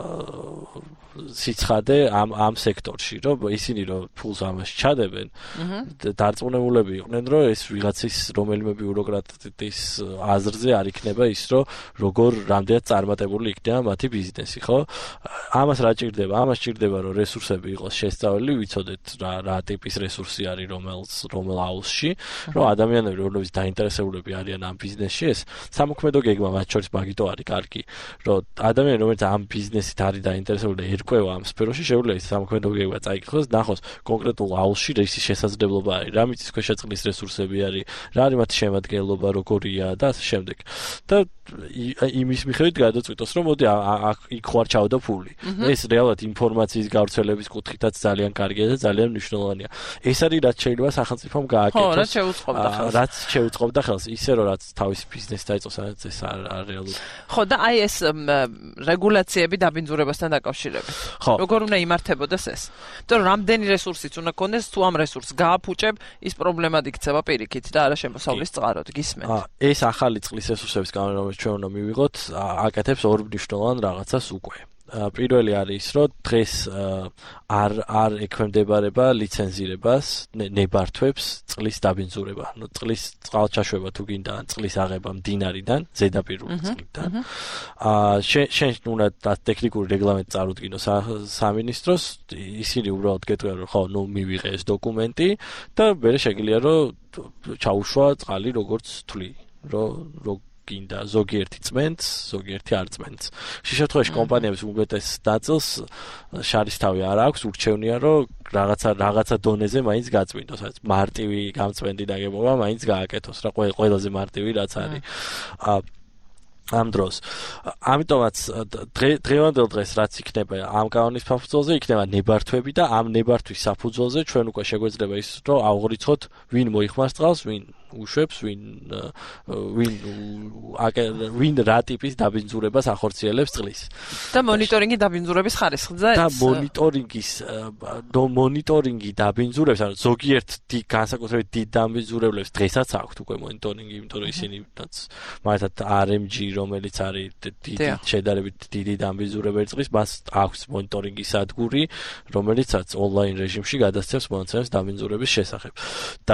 [SPEAKER 3] სიცხადე ამ ამ სექტორში, რომ ისინი რომ ფულს ამაში ჩადებენ, დარწმუნებულები იყვნენ, რომ ეს ვიღაცის რომელიმე ბიუროკრატის აზრზე არ იქნება ის, რომ როგორ რამდენად წარმატებული იქნება მათი ბიზნესი, ხო? ამას რა ჭირდება? ამას ჭირდება, რომ რესურსები იყოს შესწავლილი, ვიცოდეთ რა რა ტიპის რესურსი არის რომელს რომელ აუზში, რომ ადამიანები რომლებიც დაინტერესებულები არიან ამ ბიზნესში, ეს სამოქმედო გეგმა მათ შორის მაგითო არის კარგი, რომ ადამიანები რომლებიც ამ ბიზნესით არის დაინტერესებული და ერკვევა ამ სფეროში, შეუძლია ის სამოქმედო გეგმა წაიკითხოს, ნახოს კონკრეტულ აუზში რისი შესაძლებლობა არის, რა მიწის ქვეშ წყლის რესურსები არის, რა არის მათი შემადგენლობა, როგორია და ასე შემდეგ. და იმის მიხედვით გადაწყვიტოს, რომ მოდი იქ ხوار ჩავდა ფული. ეს რეალურად ინფორმაციის გავრცელების კუთხითაც ძალიან კარგია და ძალიან მნიშვნელოვანია. ეს არის რაც შეიძლება სახელმწიფომ გააკეთოს.
[SPEAKER 2] ხო, რაც შეუწყობდა ხელს.
[SPEAKER 3] რაც შეუწყობდა ხელს, ისე რომ რაც თავის ბიზნესს დაიწყოს, ეს არ რეალური.
[SPEAKER 2] ხო, და აი ეს რეგულაციები დაბინძურებასთან დაკავშირებით. როგორ უნდა იმართებოდეს ეს? იმიტომ რომ რამდენი რესურსიც უნდა ქონდეს, თუ ამ რესურსს გააფუჭებ, ის პრობლემად იქცევა პირიქით და არა შემოსავლის წყაროდ, გისმენთ.
[SPEAKER 3] ეს ახალი წყლის რესურსების კანონი, რომელიც ჩვენ უნდა მივიღოთ, აკეთებს ორ მნიშვნელოვან რაღაცას უკვე. პირველი არის ის, რომ დღეს არ არ ექვემდებარება ლიცენზირებას, ნებართვებს წყლის დაბინძურება. ნუ წყლის წყალჩაშვება თუ გინდა, წყლის აღება მდინარიდან, ზედაპირული წყლიდან. აა შენ უნდა ტექნიკური რეგლამენტი წარუდგინო სამინისტროს, ისინი უბრალოდ გეტყვიან, რომ ხო, ნუ მივიღე ეს დოკუმენტი და მერე შეგიძლია რომ ჩაუშვა წყალი როგორც თვლი, რომ გინდა ზოგიერთი წმენდს, ზოგიერთი არ წმენდს. შეშეთხოვეში კომპანიების უმეტეს ნაწილს შარისთავი არ აქვს, ურჩევნია რომ რაღაცა რაღაცა დონეზე მაინც გაწმინდოს, რაც მარტივი გამწმენდი დაგებობა მაინც გააკეთოს, რა ყველაზე მარტივი რაც არის. აა ამ დროს. ამიტომაც დღევანდელ დღეს რაც იქნება ამ კანონის საფუძველზე, იქნება ნებართვები და ამ ნებართვის საფუძველზე ჩვენ უკვე შეგვეძლება ის, რომ ავღრიცხოთ ვინ მოიხმარს წყალს, ვინ უშვებს, ვინ ვინ ვინ რა ტიპის დაბინძურებას ახორციელებს წყლის.
[SPEAKER 2] და მონიტორინგი დაბინძურების ხარისხზე?
[SPEAKER 3] და მონიტორინგის მონიტორინგი დაბინძურებს, ანუ ზოგიერთ განსაკუთრებით დიდ დაბინძურებლებს დღესაც აქვთ უკვე მონიტორინგი, იმიტომ რომ ისინი მაგალითად არ ემ ჯი რომელიც არის დიდი შედარებით დიდი დაბინძურებელი წყლის, მას აქვს მონიტორინგის სადგური, რომელიცაც ონლაინ რეჟიმში გადასცემს მონაცემებს დაბინძურების შესახებ. და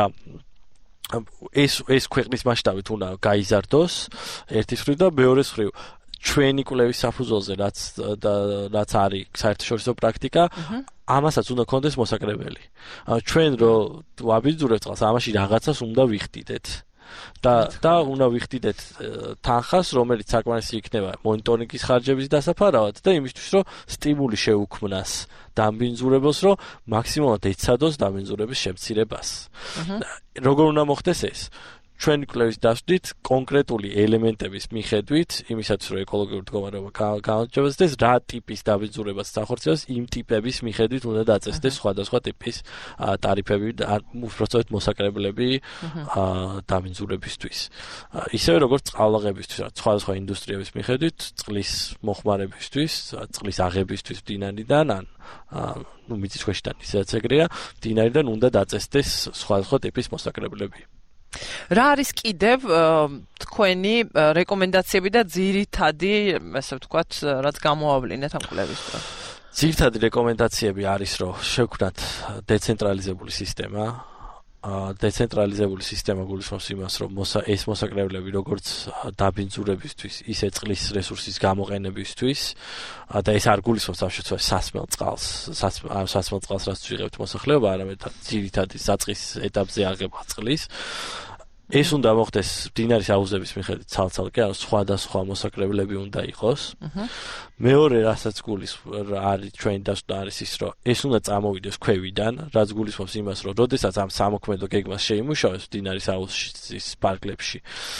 [SPEAKER 3] ეს ეს ქვეყნის მასშტაბით უნდა გაიზარდოს ერთის მხრივ და მეორეს მხრივ ჩვენი კვლევის საფუძველზე რაც და რაც არის საერთაშორისო პრაქტიკა, ამასაც უნდა კონდეს მოსაკრებელი. ჩვენ რო ვაბინძურებთ წყალს, ამაში რაღაცას უნდა ვიხდიდეთ. და და უნდა ვიხდიდეთ თანხას, რომელიც საკმარისი იქნება მონიტორინგის ხარჯების დასაფარავად და იმისთვის, რომ სტიმული შეუქმნას დაბინძურებელს, რომ მაქსიმალურად ეცადოს დაბინძურების შემცირებას. როგორ უნდა მოხდეს ეს? ჩვენი კვლევის დასვით კონკრეტული ელემენტების მიხედვით, იმისათვის რომ ეკოლოგიური მდგომარეობა განაჩვენოს, რა ტიპის დაბინძურებას ახორციელებს, იმ ტიპების მიხედვით უნდა დაწესდეს სხვადასხვა ტიპის ტარიფები, უბრალოდ მოსაკრებლები დაბინძურებისთვის. ისევე როგორც წყალაღებისთვის, სხვადასხვა ინდუსტრიების მიხედვით, წყლის მოხმარებისთვის, წყლის აღებისთვის მდინარიდან, ან ნუ მიწის ქვეშიდან ისედაც ეგრეა, მდინარიდან უნდა დაწესდეს სხვადასხვა ტიპის მოსაკრებლები.
[SPEAKER 2] რა არის კიდევ თქვენი რეკომენდაციები და ძირითადი, ასე ვთქვათ, რაც გამოავლინეთ ამ კვლევის დროს?
[SPEAKER 3] ძირითადი რეკომენდაციები არის, რომ შევქმნათ დეცენტრალიზებული სისტემა. დეცენტრალიზებული სისტემა გულისხმობს იმას, რომ ეს მოსაკრებლები როგორც დაბინძურებისთვის, ისე წყლის რესურსის გამოყენებისთვის და ეს არ გულისხმობს თავშეცვალ სასმელ წყალს, ამ სასმელ წყალს რაც ვიღებთ მოსახლეობა, არამედ ძირითადი საწყის ეტაპზე აღება წყლის. ეს უნდა მოხდეს მდინარის აუზების მიხედვით ცალ-ცალკე, ანუ სხვადასხვა მოსაკრებლები უნდა იყოს. მეორე, რასაც გულისხმობს არის ჩვენი დასკვნა არის ის, რომ ეს უნდა წამოვიდეს ქვევიდან, რაც გულისხმობს იმას, რომ როდესაც ამ სამოქმედო გეგმას შეიმუშავებს მდინარის აუზის პარკლებში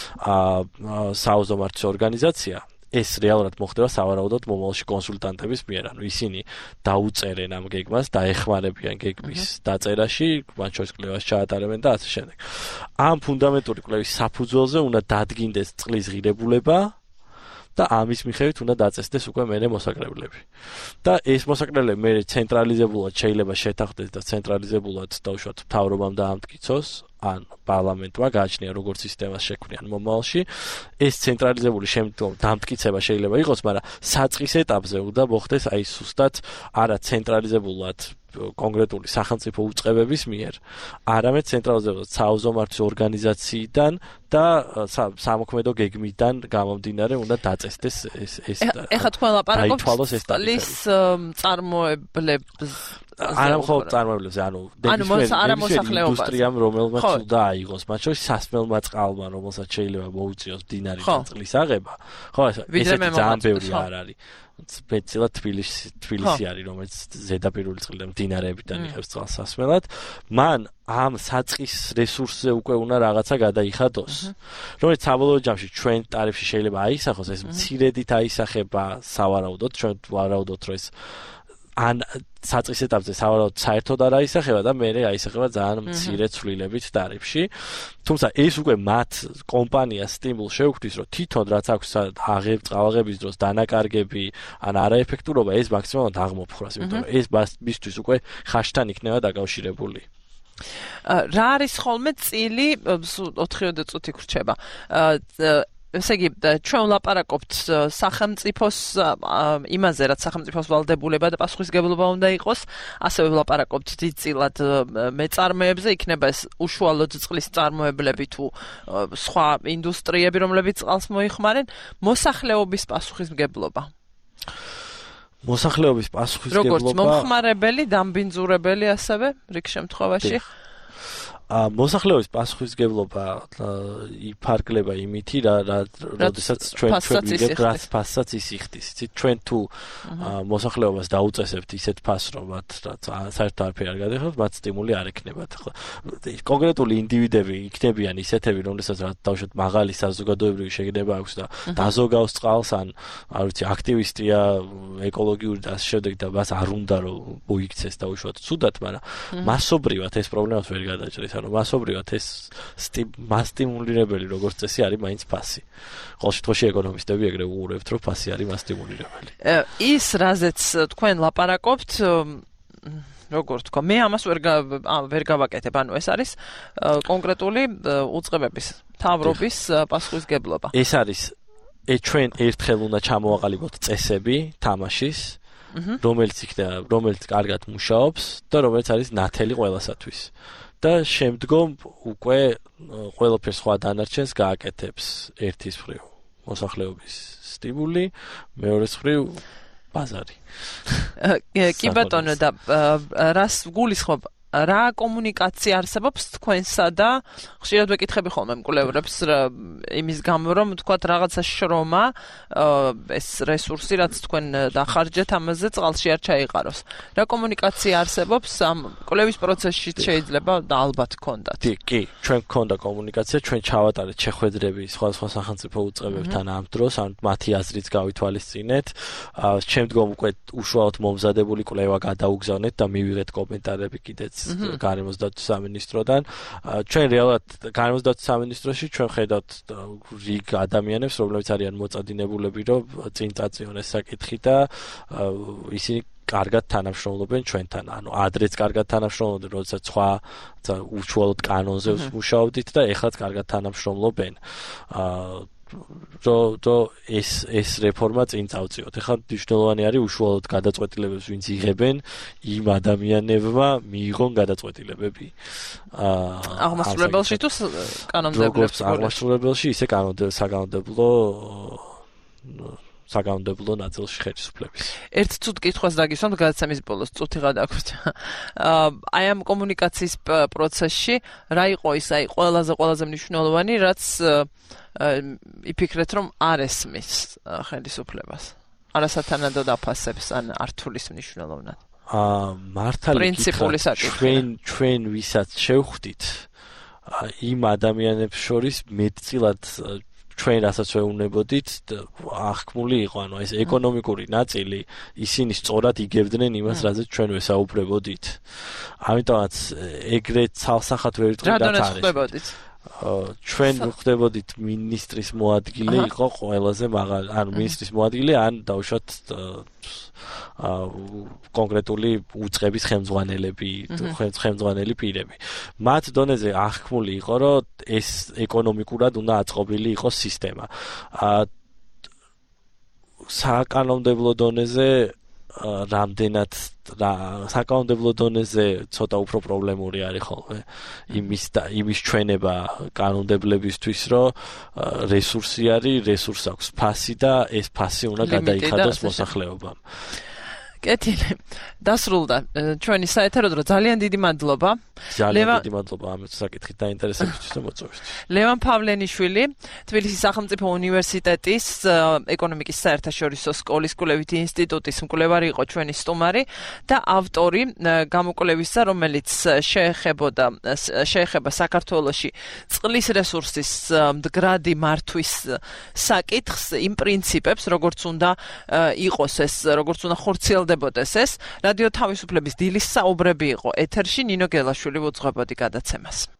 [SPEAKER 3] აა საავზო მართვის ორგანიზაცია, ეს რეალურად მოხდება სავარაუდოდ მომავალში კონსულტანტების მიერ, ანუ ისინი დაუწერენ ამ გეგმას, დაეხმარებიან გეგმის დაწერაში, მათ შორის კვლევას ჩაატარებენ და ასე შემდეგ. ამ ფუნდამენტური კვლევის საფუძველზე უნდა დადგინდეს წყლის ღირებულება და ამის მიხედვით უნდა დაწესდეს უკვე მერე მოსაკრებლები. და ეს მოსაკრებლები მერე ცენტრალიზებულად შეიძლება შეთანხმდეს და ცენტრალიზებულად დაუშვათ მთავრობამ დაამტკიცოს, ან პარლამენტმა გააჩნია როგორც სისტემას შექმნიან მომავალში. ეს ცენტრალიზებული დამტკიცება შეიძლება იყოს, მაგრამ საწყის ეტაპზე უნდა მოხდეს აი სუსტად არა ცენტრალიზებულად კონკრეტული სახელმწიფო უწყებების მიერ, არამედ ცენტრალიზებულად საავზომართვის ორგანიზაციიდან და სამოქმედო გეგმიდან გამომდინარე უნდა დაწესდეს ეს ეს
[SPEAKER 2] ეხლა თქვენ ლაპარაკობთ წყლის წარმოებლებს
[SPEAKER 3] არა მხოლოდ წარმოებლებზე, ანუ ნებისმიერ ინდუსტრიამ, რომელმაც უნდა აიღოს, მათ შორის სასმელმა წყალმა, რომელსაც შეიძლება მოუწიოს მდინარის წყლის აღება. ხო, ესეთი ძალიან ბევრი არ არის. სპეციალურად თბილისი თბილისი არის, რომელიც ზედაპირული წყლიდან მდინარეებიდან იღებს წყალს სასმელად. მან ამ საწყის რესურსზე უკვე უნდა რაღაცა გადაიხადოს. რომელიც საბოლოო ჯამში ჩვენ ტარიფში შეიძლება აისახოს, ეს მცირედით აისახება სავარაუდოდ, ჩვენ ვარაუდობთ, რომ ეს ან საწყის ეტაპზე სავარაუდოდ საერთოდ არ აისახება და მერე აისახება ძალიან მცირე ცვლილებით ტარიფში. თუმცა ეს უკვე მათ კომპანიას სტიმულს შეუქმნის, რომ თვითონ რაც აქვს აღებ წყალაღების დროს დანაკარგები ან არაეფექტურობა, ეს მაქსიმალურად აღმოფხვრას, იმიტომ რომ ეს მისთვის უკვე ხაშთან იქნება დაკავშირებული.
[SPEAKER 2] რა არის ხოლმე წილი ოთხიოდე წუთი გრჩება. ესე იგი, ჩვენ ვლაპარაკობთ სახელმწიფოს იმაზე, რაც სახელმწიფოს ვალდებულება და პასუხისმგებლობა უნდა იყოს, ასევე ვლაპარაკობთ დიდწილად მეწარმეებზე, იქნება ეს უშუალოდ წყლის წარმოებლები თუ სხვა ინდუსტრიები, რომლებიც წყალს მოიხმარენ, მოსახლეობის პასუხისმგებლობა.
[SPEAKER 3] მოსახლეობის პასუხისმგებლობა
[SPEAKER 2] როგორც მომხმარებელი, დამბინძურებელი ასევე რიგ შემთხვევაში
[SPEAKER 3] მოსახლეობის პასუხისმგებლობა იფარგლება იმითი, რა როდესაც ჩვენ ჩვენ ვიგებთ რაც ფასსაც ის იხდის. იცით, ჩვენ თუ მოსახლეობას დაუწესებთ ისეთ ფასს, რომ მათ საერთოდ არაფერი არ გადაიხადოს, მათ სტიმული არ ექნებათ. კონკრეტული ინდივიდები იქნებიან ისეთები, რომლებსაც რა დავუშვათ მაღალი საზოგადოებრივი შეგნება აქვს და დაზოგავს წყალს, ან არ ვიცი, აქტივისტია, ეკოლოგიური და ასე შემდეგ და მას არ უნდა რომ მოიქცეს და უშუალოდ ცუდად, მაგრამ მასობრივად ეს პრობლემას ვერ გადაჭრის. ანუ მასობრივად ეს მასტიმულირებელი როგორც წესი არის მაინც ფასი. ყოველ შემთხვევაში ეკონომისტები ეგრე უყურებთ, რომ ფასი არის მასტიმულირებელი.
[SPEAKER 2] ის რაზეც თქვენ ლაპარაკობთ, როგორ თქვა, მე ამას ვერ ვერ გავაკეთებ, ანუ ეს არის კონკრეტული უწყებების მთავრობის პასუხისმგებლობა.
[SPEAKER 3] ეს არის ჩვენ ერთხელ უნდა ჩამოვაყალიბოთ წესები თამაშის, რომელიც იქნება, რომელიც კარგად მუშაობს და რომელიც არის ნათელი ყველასათვის. და შემდგომ უკვე ყველაფერს სხვა დანარჩენს გააკეთებს ერთის მხრივ მოსახლეობის სტიმული, მეორეს მხრივ ბაზარი.
[SPEAKER 2] კი ბატონო, და რას გულისხმობ, რა კომუნიკაცია არსებობს თქვენსა და ხშირად ვეკითხები ხოლმე მკვლევრებს იმის გამო, რომ თქვათ რაღაცა შრომა, ეს რესურსი, რაც თქვენ დახარჯეთ, ამაზე წყალში არ ჩაიყაროს. რა კომუნიკაცია არსებობს ამ კვლევის პროცესში შეიძლება და ალბათ გქონდათ.
[SPEAKER 3] კი, ჩვენ გქონდა კომუნიკაცია, ჩვენ ჩავატარეთ შეხვედრები სხვადასხვა სახელმწიფო უწყებებთან ამ დროს, ან მათი აზრიც გავითვალისწინეთ. შემდგომ უკვე უშუალოდ მომზადებული კვლევა გადაუგზავნეთ და მივიღეთ კომენტარები კიდეც გარემოს დაცვის სამინისტროდან. ჩვენ რეალურად გარემოს დაცვის სამინისტროში ჩვენ ხედავთ რიგ ადამიანებს, რომლებიც არიან მოწადინებულები, რომ წინ წაწიონ ეს საკითხი და ისინი კარგად თანამშრომლობენ ჩვენთან. ანუ ადრეც კარგად თანამშრომლობდნენ, როდესაც სხვა უშუალოდ კანონზე მუშაობდით და ეხლაც კარგად თანამშრომლობენ. რო რო ეს ეს რეფორმა წინ წავწიოთ. ეხლა მნიშვნელოვანი არის უშუალოდ გადაწყვეტილებებს ვინც იღებენ, იმ ადამიანებმა მიიღონ გადაწყვეტილებები.
[SPEAKER 2] აღმასრულებელში თუ კანონმდებლობაში?
[SPEAKER 3] აღმასრულებელში, ისე საკანონმდებლო საკანონმდებლო ნაწილში ხელისუფლების.
[SPEAKER 2] ერთ წუთ კითხვას დაგისვამთ, გადაცემის ბოლოს წუთი გადაგვთ. აი ამ კომუნიკაციის პროცესში რა იყო ის, აი ყველაზე ყველაზე მნიშვნელოვანი, რაც იფიქრეთ, რომ არ ესმის ხელისუფლებას. არასათანადოდ აფასებს ან ართულის მნიშვნელოვნად.
[SPEAKER 3] აა მართალი ჩვენ ჩვენ ვისაც შევხვდით, იმ ადამიანებს შორის მეტწილად ჩვენ რასაც ვეუბნებოდით, აღქმული იყო, ანუ ეს ეკონომიკური ნაწილი, ისინი სწორად იგებდნენ იმას, რაზეც ჩვენ ვესაუბრებოდით. ამიტომაც ეგრეთ ცალსახად ვერ ვიტყვით და არის. ჩვენ ვხვდებოდით მინისტრის მოადგილე იყო ყველაზე მაღალი, ანუ მინისტრის მოადგილე, ან დავუშვათ კონკრეტული უწყების ხელმძღვანელები, ხელმძღვანელი პირები. მათ დონეზე აღქმული იყო, რომ ეს ეკონომიკურად უნდა აწყობილი იყოს სისტემა. საკანონმდებლო დონეზე რამდენად საკანონმდებლო დონეზე ცოტა უფრო პრობლემური არის ხოლმე იმის და იმის ჩვენება კანონმდებლებისთვის, რომ რესურსი არის, რესურს აქვს ფასი და ეს ფასი უნდა გადაიხადოს მოსახლეობამ.
[SPEAKER 2] კეთილი. დასრულდა ჩვენი საეთერო დრო. ძალიან დიდი მადლობა.
[SPEAKER 3] ძალიან დიდი მადლობა ამ საკითხით დაინტერესებისთვის და მოწვევისთვის.
[SPEAKER 2] ლევან ფავლენიშვილი, თბილისის სახელმწიფო უნივერსიტეტის ეკონომიკის საერთაშორისო სკოლის კვლევითი ინსტიტუტის მკვლევარი იყო ჩვენი სტუმარი და ავტორი გამოკვლევისა, რომელიც შეეხებოდა შეეხება საქართველოში წყლის რესურსის მდგრადი მართვის საკითხს, იმ პრინციპებს, როგორც უნდა იყოს ეს, როგორც უნდა ხორციელდებოდეს ეს. რადიო თავისუფლების დილის საუბრები იყო ეთერში. ნინო გელაშვილი უძღვებოდი გადაცემას.